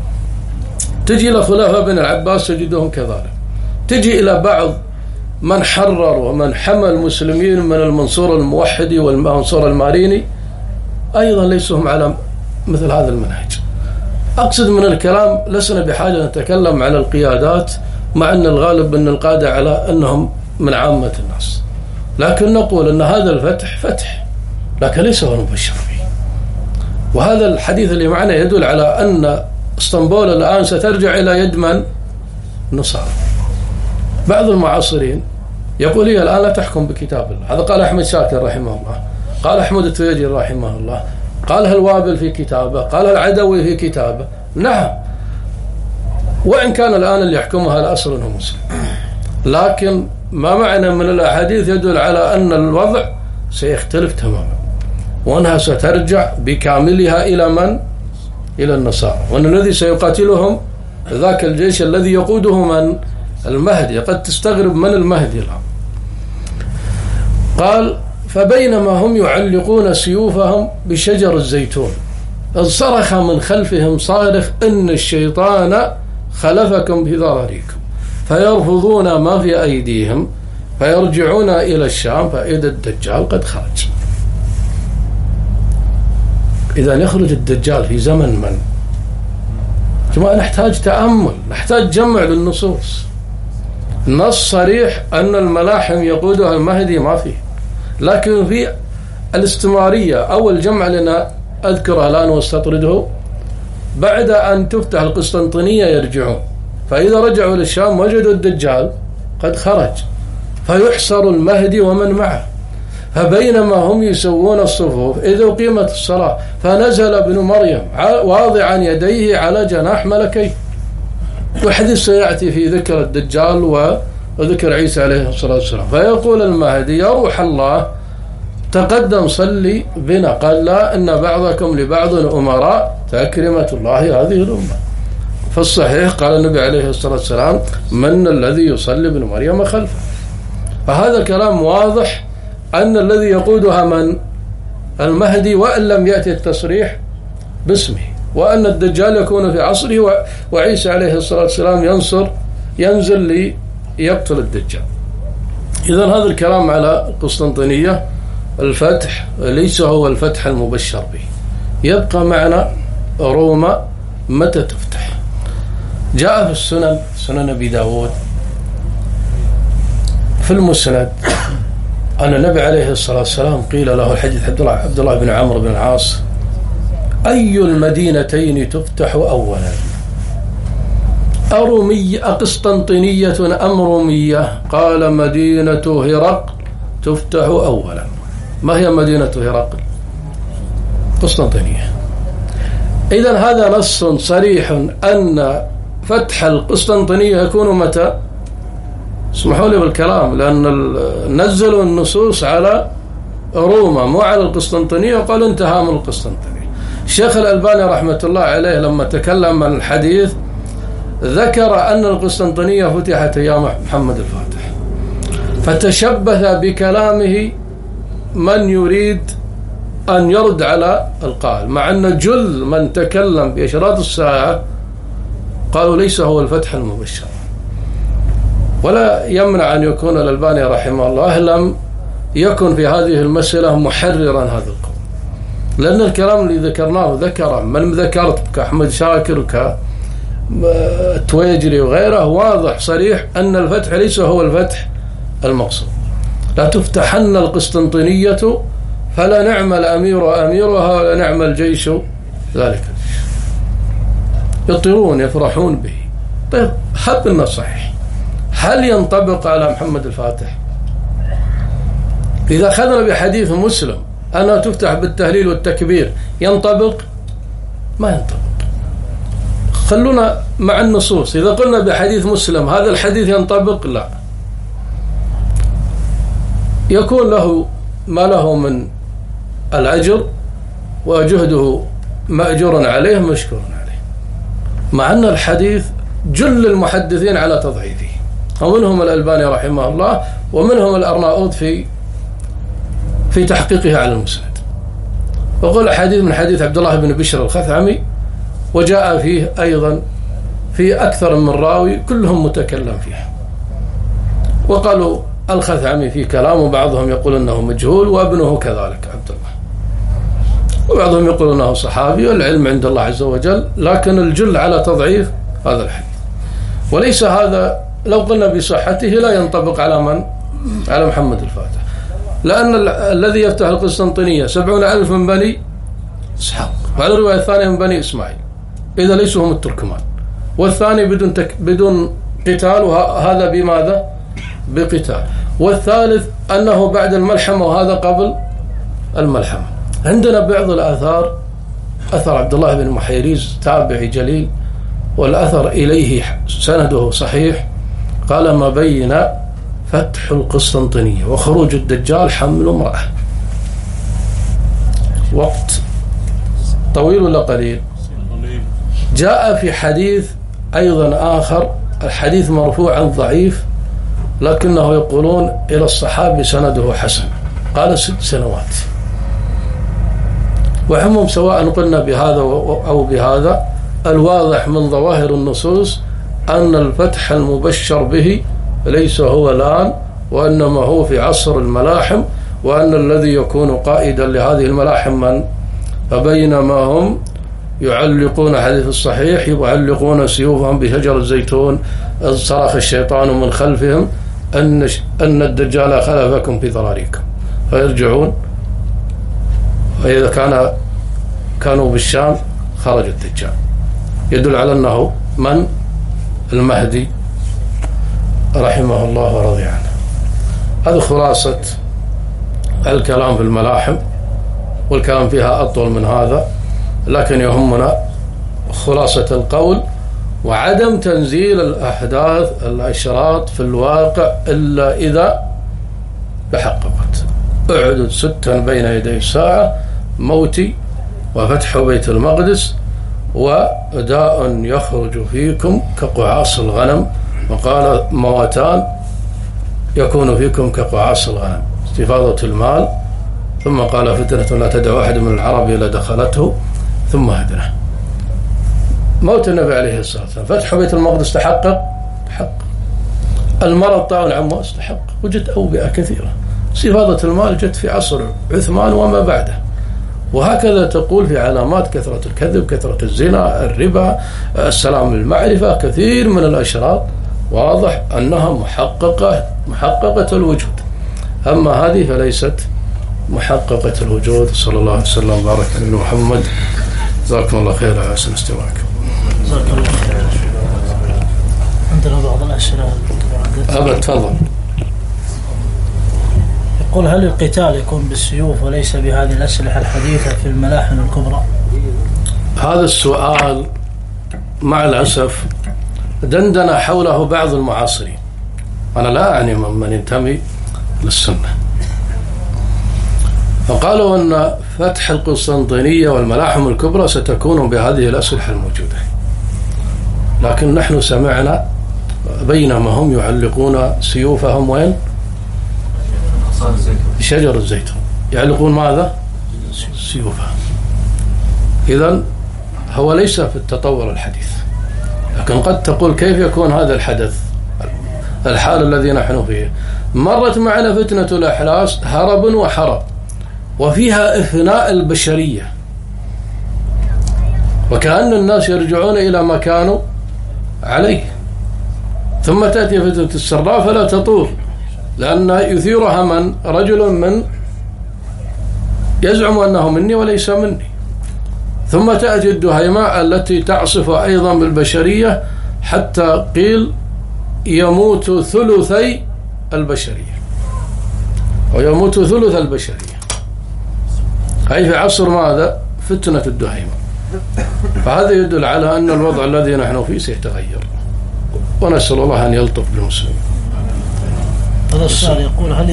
تجي إلى خلفاء بن العباس تجدهم كذلك. تجي إلى بعض من حرر ومن حمى المسلمين من المنصور الموحدي والمنصور الماريني، أيضا ليسوا هم على مثل هذا المنهج. أقصد من الكلام لسنا بحاجة نتكلم على القيادات، مع أن الغالب أن القادة على أنهم من عامة الناس، لكن نقول أن هذا الفتح فتح، لكن ليس هو المبشر به. وهذا الحديث اللي معنا يدل على أن اسطنبول الآن سترجع إلى يد من؟ النصارى. بعض المعاصرين يقول هي الآن لا تحكم بكتاب الله. هذا قال أحمد شاكر رحمه الله، قال أحمد التويجري رحمه الله، قالها الوابل في كتابه، قالها العدوي في كتابه. نعم، وإن كان الآن اللي يحكمها الأصل أنه مسلم، لكن ما معنى من الأحاديث يدل على أن الوضع سيختلف تماما، وأنها سترجع بكاملها إلى من؟ إلى النصارى، وأن الذي سيقاتلهم ذاك الجيش الذي يقوده من؟ المهدي. قد تستغرب من المهدي الآن. قال فبينما هم يعلقون سيوفهم بشجر الزيتون إذ صرخ من خلفهم صارخ إن الشيطان خلفكم بضرركم فيرفضون ما في أيديهم فيرجعون إلى الشام فإذا الدجال قد خرج. إذا يخرج الدجال في زمن من؟ جماعة نحتاج تأمل، نحتاج جمع للنصوص. نص صريح أن الملاحم يقودها المهدي ما فيه، لكن في الاستمرارية أو الجمع لنا أذكرها الآن واستطرده، بعد أن تفتح القسطنطينية يرجعون، فإذا رجعوا للشام وجدوا الدجال قد خرج، فيحصر المهدي ومن معه. فبينما هم يسوون الصفوف إذ أقيمت الصلاة فنزل ابن مريم واضعا يديه على جناح ملكيه. وحديث سيأتي في ذكر الدجال وذكر عيسى عليه الصلاة والسلام. فيقول المهدي: يا روح الله تقدم صلي بنا. قال: لا، إن بعضكم لبعض أمراء تكرمة الله هذه الأمة. في الصحيح قال النبي عليه الصلاة والسلام: من الذي يصلي ابن مريم خلفه؟ فهذا كلام واضح أن الذي يقودها من المهدي، وإن لم يأتي التصريح باسمه، وأن الدجال يكون في عصره وعيسى عليه الصلاة والسلام ينزل ليقتل الدجال. إذن هذا الكلام على قسطنطينية الفتح ليس هو الفتح المبشر به. يبقى معنا روما متى تفتح. جاء في سنن أبي داود في المسند أن النبي عليه الصلاة والسلام قيل له الحديث عبد الله بن عمرو بن العاص: أي المدينتين تفتح أولا؟ أقسطنطينية أم رومية؟ قال: مدينة هرقل تفتح أولا. ما هي مدينة هرقل؟ قسطنطينية. إذن هذا نص صريح أن فتح القسطنطينية يكون متى؟ اسمحوا لي بالكلام، لأن نزلوا النصوص على روما مو على القسطنطينية، وقال انتهى من القسطنطينية. الشيخ الألباني رحمة الله عليه لما تكلم عن الحديث ذكر أن القسطنطينية فتحت أيام محمد الفاتح، فتشبث بكلامه من يريد أن يرد على القائل، مع أن جل من تكلم بإشراط الساعة قالوا ليس هو الفتح المبشر. ولا يمنع أن يكون الألباني رحمه الله لم يكن في هذه المسألة محررا هذا القول، لأن الكلام اللي ذكرناه ذكره من ذكرت كأحمد شاكر كتويجري وغيره واضح صريح أن الفتح ليس هو الفتح المقصود. لا تفتحن القسطنطينية فلا نعم الأمير أميرها ولا نعم الجيش ذلك. يطيرون يفرحون به. طيب حب لنا صحيح، هل ينطبق على محمد الفاتح؟ إذا أخذنا بحديث مسلم أنها تفتح بالتهليل والتكبير ينطبق؟ ما ينطبق. خلونا مع النصوص. إذا قلنا بحديث مسلم هذا الحديث ينطبق؟ لا، يكون له ما له من الأجر وجهده مأجور عليه مشكور عليه، مع أن الحديث جل المحدثين على تضعيفه، ومنهم الألباني رحمه الله ومنهم الأرناؤوط في تحقيقه على المسند. وقال حديث من حديث عبد الله بن بشر الخثعمي، وجاء فيه أيضا في أكثر من راوي كلهم متكلم فيه، وقالوا الخثعمي في كلام، وبعضهم يقول أنه مجهول وابنه كذلك عبد الله، وبعضهم يقول أنه صحابي، والعلم عند الله عز وجل، لكن الجل على تضعيف هذا الحديث. وليس هذا لو قلنا بصحته لا ينطبق على من؟ على محمد الفاتح، لأن الذي يفتح القسطنطينية 70,000 من بني إسحاق، وعلى الرواية الثانية من بني إسماعيل، إذا ليسوا هم التركمان، والثاني بدون قتال، وهذا بماذا؟ بقتال. والثالث أنه بعد الملحمة وهذا قبل الملحمة. عندنا بعض الآثار، أثر عبد الله بن محيريز تابعي جليل، والأثر إليه سنده صحيح، قال: ما بين فتح القسطنطينية وخروج الدجال حمل امرأة. وقت طويل ولا قليل؟ جاء في حديث أيضا آخر، الحديث مرفوعا ضعيف، لكنه يقولون إلى الصحابي سنده حسن، قال 6 سنوات. وعموم سواء قلنا بهذا أو بهذا، الواضح من ظواهر النصوص أن الفتح المبشر به ليس هو الآن، وإنما هو في عصر الملاحم، وأن الذي يكون قائدا لهذه الملاحم من؟ فبينما هم يعلقون حديث الصحيح يعلقون سيوفهم بشجر الزيتون، صرخ الشيطان من خلفهم أن الدجال خلفكم في ذراريكم، فيرجعون، وإذا كانوا بالشام خرج الدجال، يدل على أنه من؟ المهدي رحمه الله ورضي عنه. هذه خلاصة الكلام في الملاحم، والكلام فيها أطول من هذا، لكن يهمنا خلاصة القول وعدم تنزيل الأحداث الأشراط في الواقع إلا إذا تحققت. اعدد 6 بين يدي الساعة: موتي وفتح بيت المقدس وداء يخرج فيكم كقعاص الغنم، وقال موتان يكون فيكم كقعاص الغنم، استفاضة المال، ثم قال فتنة لا تدع أحد من العرب إلا دخلته، ثم هدنه. موت النبي عليه الصلاة والسلام، فتح بيت المقدس تحقق، المرض طاعون عمواس تحقق، وجد أوبئة كثيرة. استفاضة المال جت في عصر عثمان وما بعده، وهكذا تقول في علامات كثرة الكذب، كثرة الزنا، الربا، السلام المعرفة، كثير من الأشراط واضح أنها محققة الوجود. أما هذه فليست محققة الوجود. صلى الله عليه وسلم وبارك على محمد. جزاكم الله خير على حسن استماعكم. جزاك الله خير. عندنا بعض الأسئلة. أبد تفضل. يقول: هل القتال يكون بالسيوف وليس بهذه الأسلحة الحديثة في الملاحم الكبرى؟ هذا السؤال مع الأسف دندن حوله بعض المعاصرين، أنا لا أعني من ينتمي للسنة، فقالوا أن فتح القسطنطينية والملاحم الكبرى ستكون بهذه الأسلحة الموجودة، لكن نحن سمعنا بينما هم يعلقون سيوفهم وين؟ شجر الزيتون، يعلقون ماذا؟ سيوفهم. إذن هو ليس في التطور الحديث، لكن قد تقول كيف يكون هذا الحدث الحال الذي نحن فيه؟ مرت معنا فتنة الأحلاس هرب وحرب، وفيها إفناء البشرية، وكأن الناس يرجعون إلى ما كانوا عليه. ثم تأتي فتنة السراء فلا تطول، لأن يثيرها من؟ رجل من يزعم أنه مني وليس مني. ثم تأتي الدهيماء التي تعصف أيضا بالبشرية، حتى قيل يموت ثلثي البشرية، ويموت ثلث البشرية، أي في عصر ماذا؟ فتنة الدهيماء. فهذا يدل على أن الوضع الذي نحن فيه سيتغير، ونسأل الله أن يلطف بالمسلمين. هذا السؤال يقول: هل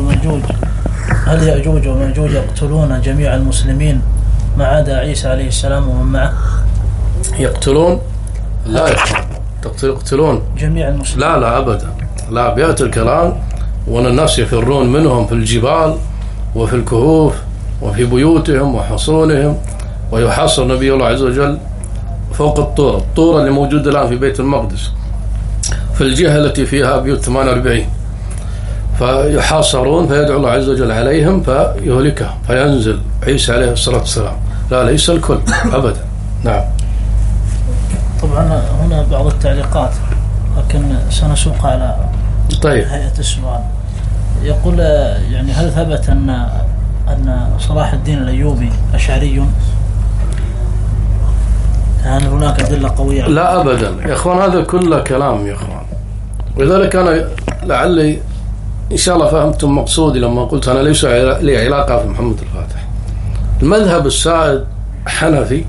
يأجوج ومأجوج يقتلون جميع المسلمين ما عدا عيسى عليه السلام ومن معه؟ يقتلون؟ لا يقتلون جميع المسلمين. لا أبدا، لا. بيأتي الكلام وأن الناس يفرون منهم في الجبال وفي الكهوف وفي بيوتهم وحصونهم، ويحاصر نبي الله عز وجل فوق الطور اللي موجود الآن في بيت المقدس، في الجهة التي فيها بيوت 48، فيحاصرون، فيدعو الله عز وجل عليهم فيهلكهم، فينزل عيسى عليه الصلاة والسلام. لا، ليس الكل أبدا. نعم. طبعا هنا بعض التعليقات، لكن سنسوق على هيئة السؤال. يقول: يعني هل ثبت أن صلاح الدين الأيوبي أشعري؟ هل هناك أدلة قوية؟ لا أبدا يا إخوان، هذا كله كلام يا إخوان. ولذلك أنا لعلي إن شاء الله فهمتم مقصودي لما قلت أنا ليس لي علاقة في محمد الفاتح. المذهب السائد حنفي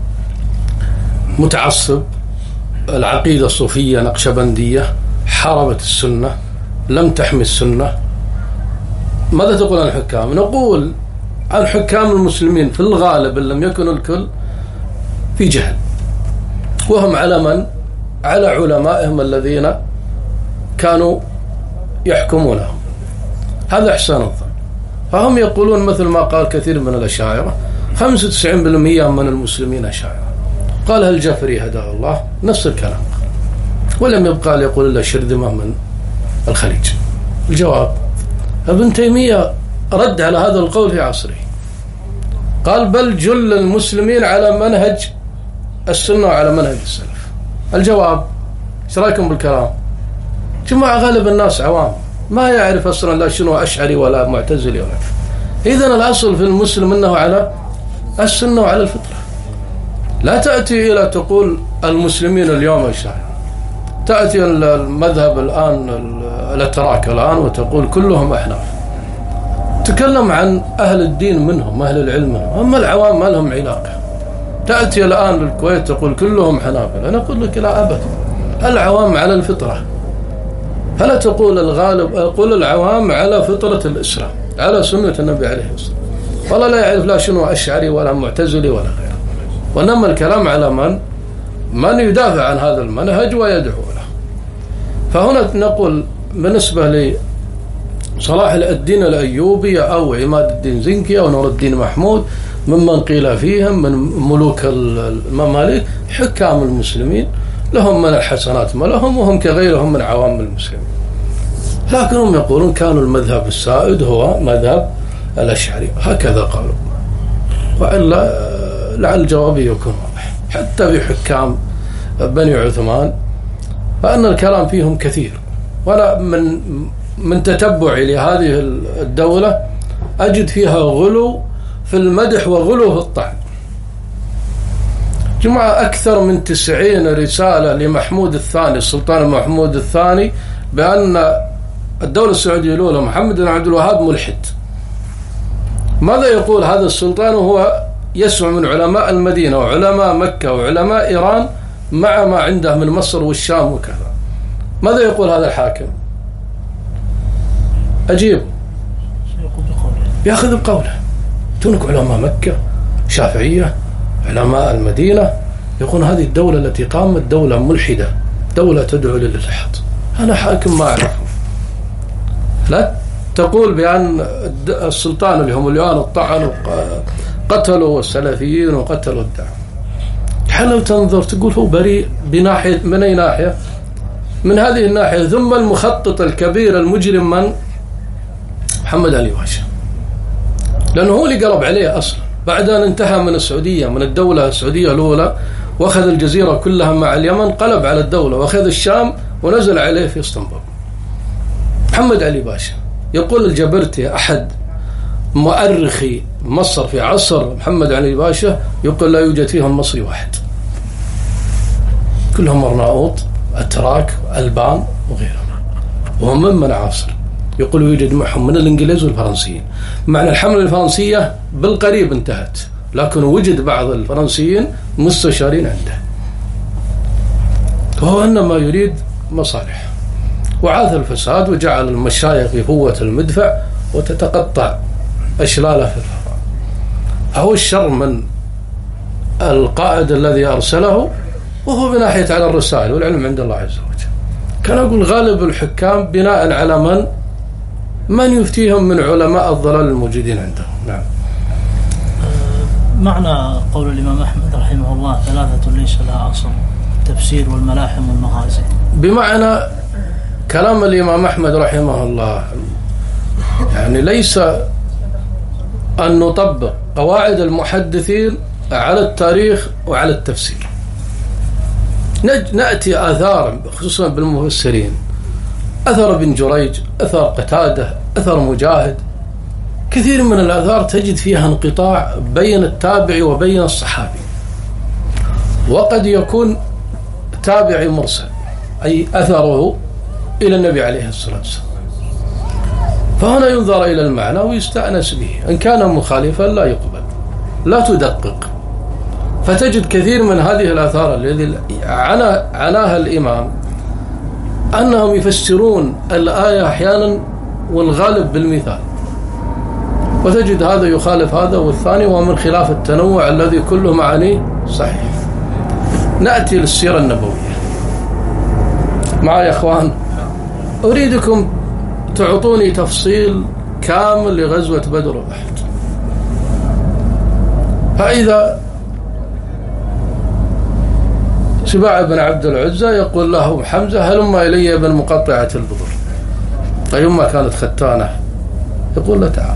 متعصب، العقيدة الصوفية نقشبندية، حاربت السنة، لم تحمي السنة. ماذا تقول عن الحكام؟ نقول عن حكام المسلمين في الغالب إن لم يكن الكل في جهل، وهم على من؟ على علمائهم الذين كانوا يحكمونهم. هذا إحسان الظن. فهم يقولون مثل ما قال كثير من الأشاعرة: 95% من المسلمين أشاعرة. قالها الجفري هداه الله نفس الكلام، ولم يبقى ليقول إلا شرذمة من الخليج. الجواب: ابن تيمية رد على هذا القول في عصره، قال: بل جل المسلمين على منهج السنة وعلى منهج السلف. الجواب: ايش رايكم بالكلام؟ جماعة غالب الناس عوام ما يعرف أصلا لا شنو أشعري ولا معتزلي ولا. إذن الأصل في المسلم أنه على السنة وعلى الفطرة. لا تأتي إلى تقول المسلمين اليوم أشاعرة، تأتي المذهب الآن الأتراك الآن وتقول كلهم أحناف. تكلم عن أهل الدين منهم، أهل العلم منهم، أما العوام ما لهم علاقة. تأتي الآن الكويت تقول كلهم حنابلة، أنا أقول لك لا أبدا، العوام على الفطرة. فلا تقول الغالب، أقول العوام على فطرة الإسلام، على سنة النبي عليه الصلاة والسلام، ولا لا يعرف لا شنو أشعري ولا معتزلي ولا غيره. وإنما الكلام على من يدافع عن هذا المنهج ويدعو له. فهنا نقول بالنسبة لصلاح الدين الأيوبي أو عماد الدين زنكي أو نور الدين محمود ممن قيل فيهم من ملوك المماليك حكام المسلمين، لهم من الحسنات ما لهم، وهم كغيرهم من عوام المسلمين. لكنهم يقولون كانوا المذهب السائد هو مذهب الأشعري، هكذا قالوا. وإلا لعل جوابي يكون واضح. حتى في حكام بني عثمان فأن الكلام فيهم كثير، ولا من تتبعي لهذه الدولة أجد فيها غلو في المدح وغلو في الطعن. جمع أكثر من 90 رسالة لمحمود الثاني، السلطان محمود الثاني، بأن الدولة السعودية الأولى محمد بن عبد الوهاب ملحد. ماذا يقول هذا السلطان وهو يسمع من علماء المدينة وعلماء مكة وعلماء إيران مع ما عنده من مصر والشام وكذا؟ ماذا يقول هذا الحاكم؟ أجيب، يأخذ بقوله. تونك علماء مكة، شافعية، علماء المدينة يقول هذه الدولة التي قامت دولة ملحدة، دولة تدعو للإلحاد. أنا حاكم ما أعرفه. لا تقول بأن السلطان اللي هم اليوم الطعن قتلوا السلفيين وقتلوا الدعوة. حلو تنظر تقول هو بريء بناحية، من أي ناحية؟ من هذه الناحية. ثم المخطط الكبير المجرم من؟ محمد علي باشا، لأنه هو اللي قلب عليه أصلا بعد أن انتهى من السعودية، من الدولة السعودية الأولى، وأخذ الجزيرة كلها مع اليمن، قلب على الدولة وأخذ الشام ونزل عليه في اسطنبول. محمد علي باشا. يقول الجبرتي أحد مؤرخي مصر في عصر محمد علي باشا، يقول لا يوجد فيهم مصري واحد، كلهم مرناؤوط، أتراك، ألبان وغيرهم، وهم من عاصر. يقول يوجد معهم من الإنجليز والفرنسيين. معنى الحملة الفرنسية بالقريب انتهت، لكن وجد بعض الفرنسيين مستشارين عنده، وهو إنما يريد مصالح. وعاث الفساد وجعل المشايخ بقوة المدفع وتتقطع أشلاله في الفضاء. أهو الشر من القائد الذي أرسله، وهو بناحية على الرسائل والعلم عند الله عز وجل. كان أقول غالب الحكام بناء على من يفتيهم من علماء الضلال الموجودين عندهم. نعم. معنى قول الإمام أحمد رحمه الله ثلاثة ليس لها أصل: التفسير والملاحم والمغازي. بمعنى كلام الإمام أحمد رحمه الله يعني ليس أن نطبق قواعد المحدثين على التاريخ وعلى التفسير. نأتي آثار خصوصا بالمفسرين، أثر ابن جريج، أثر قتادة، أثر مجاهد، كثير من الآثار تجد فيها انقطاع بين التابع وبين الصحابي، وقد يكون تابعي مرسل أي أثره إلى النبي عليه الصلاة والسلام. فهنا ينظر إلى المعنى ويستأنس به، إن كان مخالفا لا يقبل، لا تدقق. فتجد كثير من هذه الآثار الذي عناها الإمام أنهم يفسرون الآية أحيانا والغالب بالمثال، وتجد هذا يخالف هذا والثاني، ومن خلاف التنوع الذي كله معانيه صحيح. نأتي للسيرة النبوية. معي يا أخوان، أريدكم تعطوني تفصيل كامل لغزوة بدر وأحد. فإذا سباع بن عبد العزى يقول له حمزة هلما إلي ابن مقطعة البذور، أيما كانت ختانة، يقول له تعال.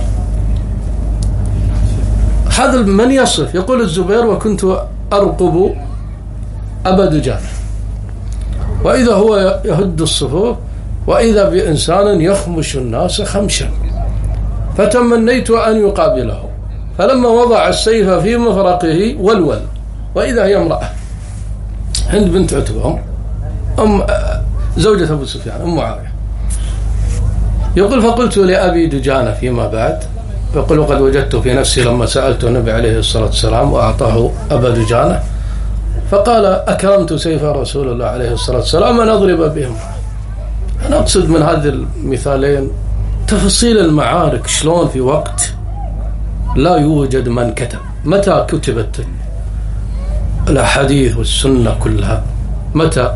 هذا من يصف؟ يقول الزبير وكنت أرقب أبا دجانة، وإذا هو يهد الصفوف وإذا بإنسان يخمش الناس خمشا، فتمنيت أن يقابله، فلما وضع السيف في مفرقه ولول، وإذا هي امرأة هند بنت عتبة أم زوجة أبو سفيان أم معاوية. يقول فقلت لأبي دجانة فيما بعد، يقول وقد وجدت في نفسي لما سألت النبي عليه الصلاة والسلام وأعطاه أبا دجانة فقال أكرمت سيف رسول الله عليه الصلاة والسلام أن أضرب بهم. أنا أقصد من هذه المثالين تفاصيل المعارك، شلون في وقت لا يوجد من كتب، متى كتبت الأحاديث والسنة كلها؟ متى؟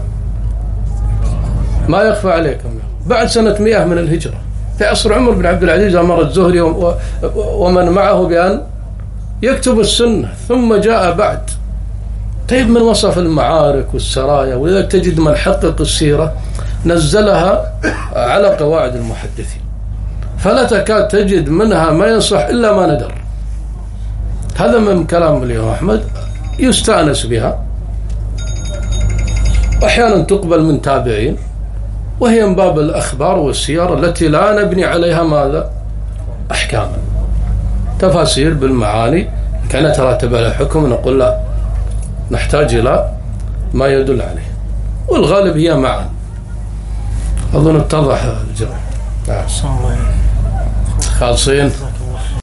ما يخفى عليكم بعد سنة 100 من الهجرة في عصر عمر بن عبد العزيز أمر الزهري ومن معه بأن يكتب السنة، ثم جاء بعد. طيب من وصف المعارك والسرايا، ولذلك تجد من حقق السيرة نزلها على قواعد المحدثين، فلا تكاد تجد منها ما ينصح إلا ما ندر. هذا من كلام الإمام أحمد يستأنس بها، وأحيانا تقبل من تابعين، وهي من باب الأخبار والسير التي لا نبني عليها ماذا؟ أحكاما، تفاسير بالمعاني كانت ترتب على حكم نقول لا، نحتاج إلى ما يدل عليه، والغالب هي معا. أظن اتضح الجمع. صلى الله عليه وسلم. خالصين.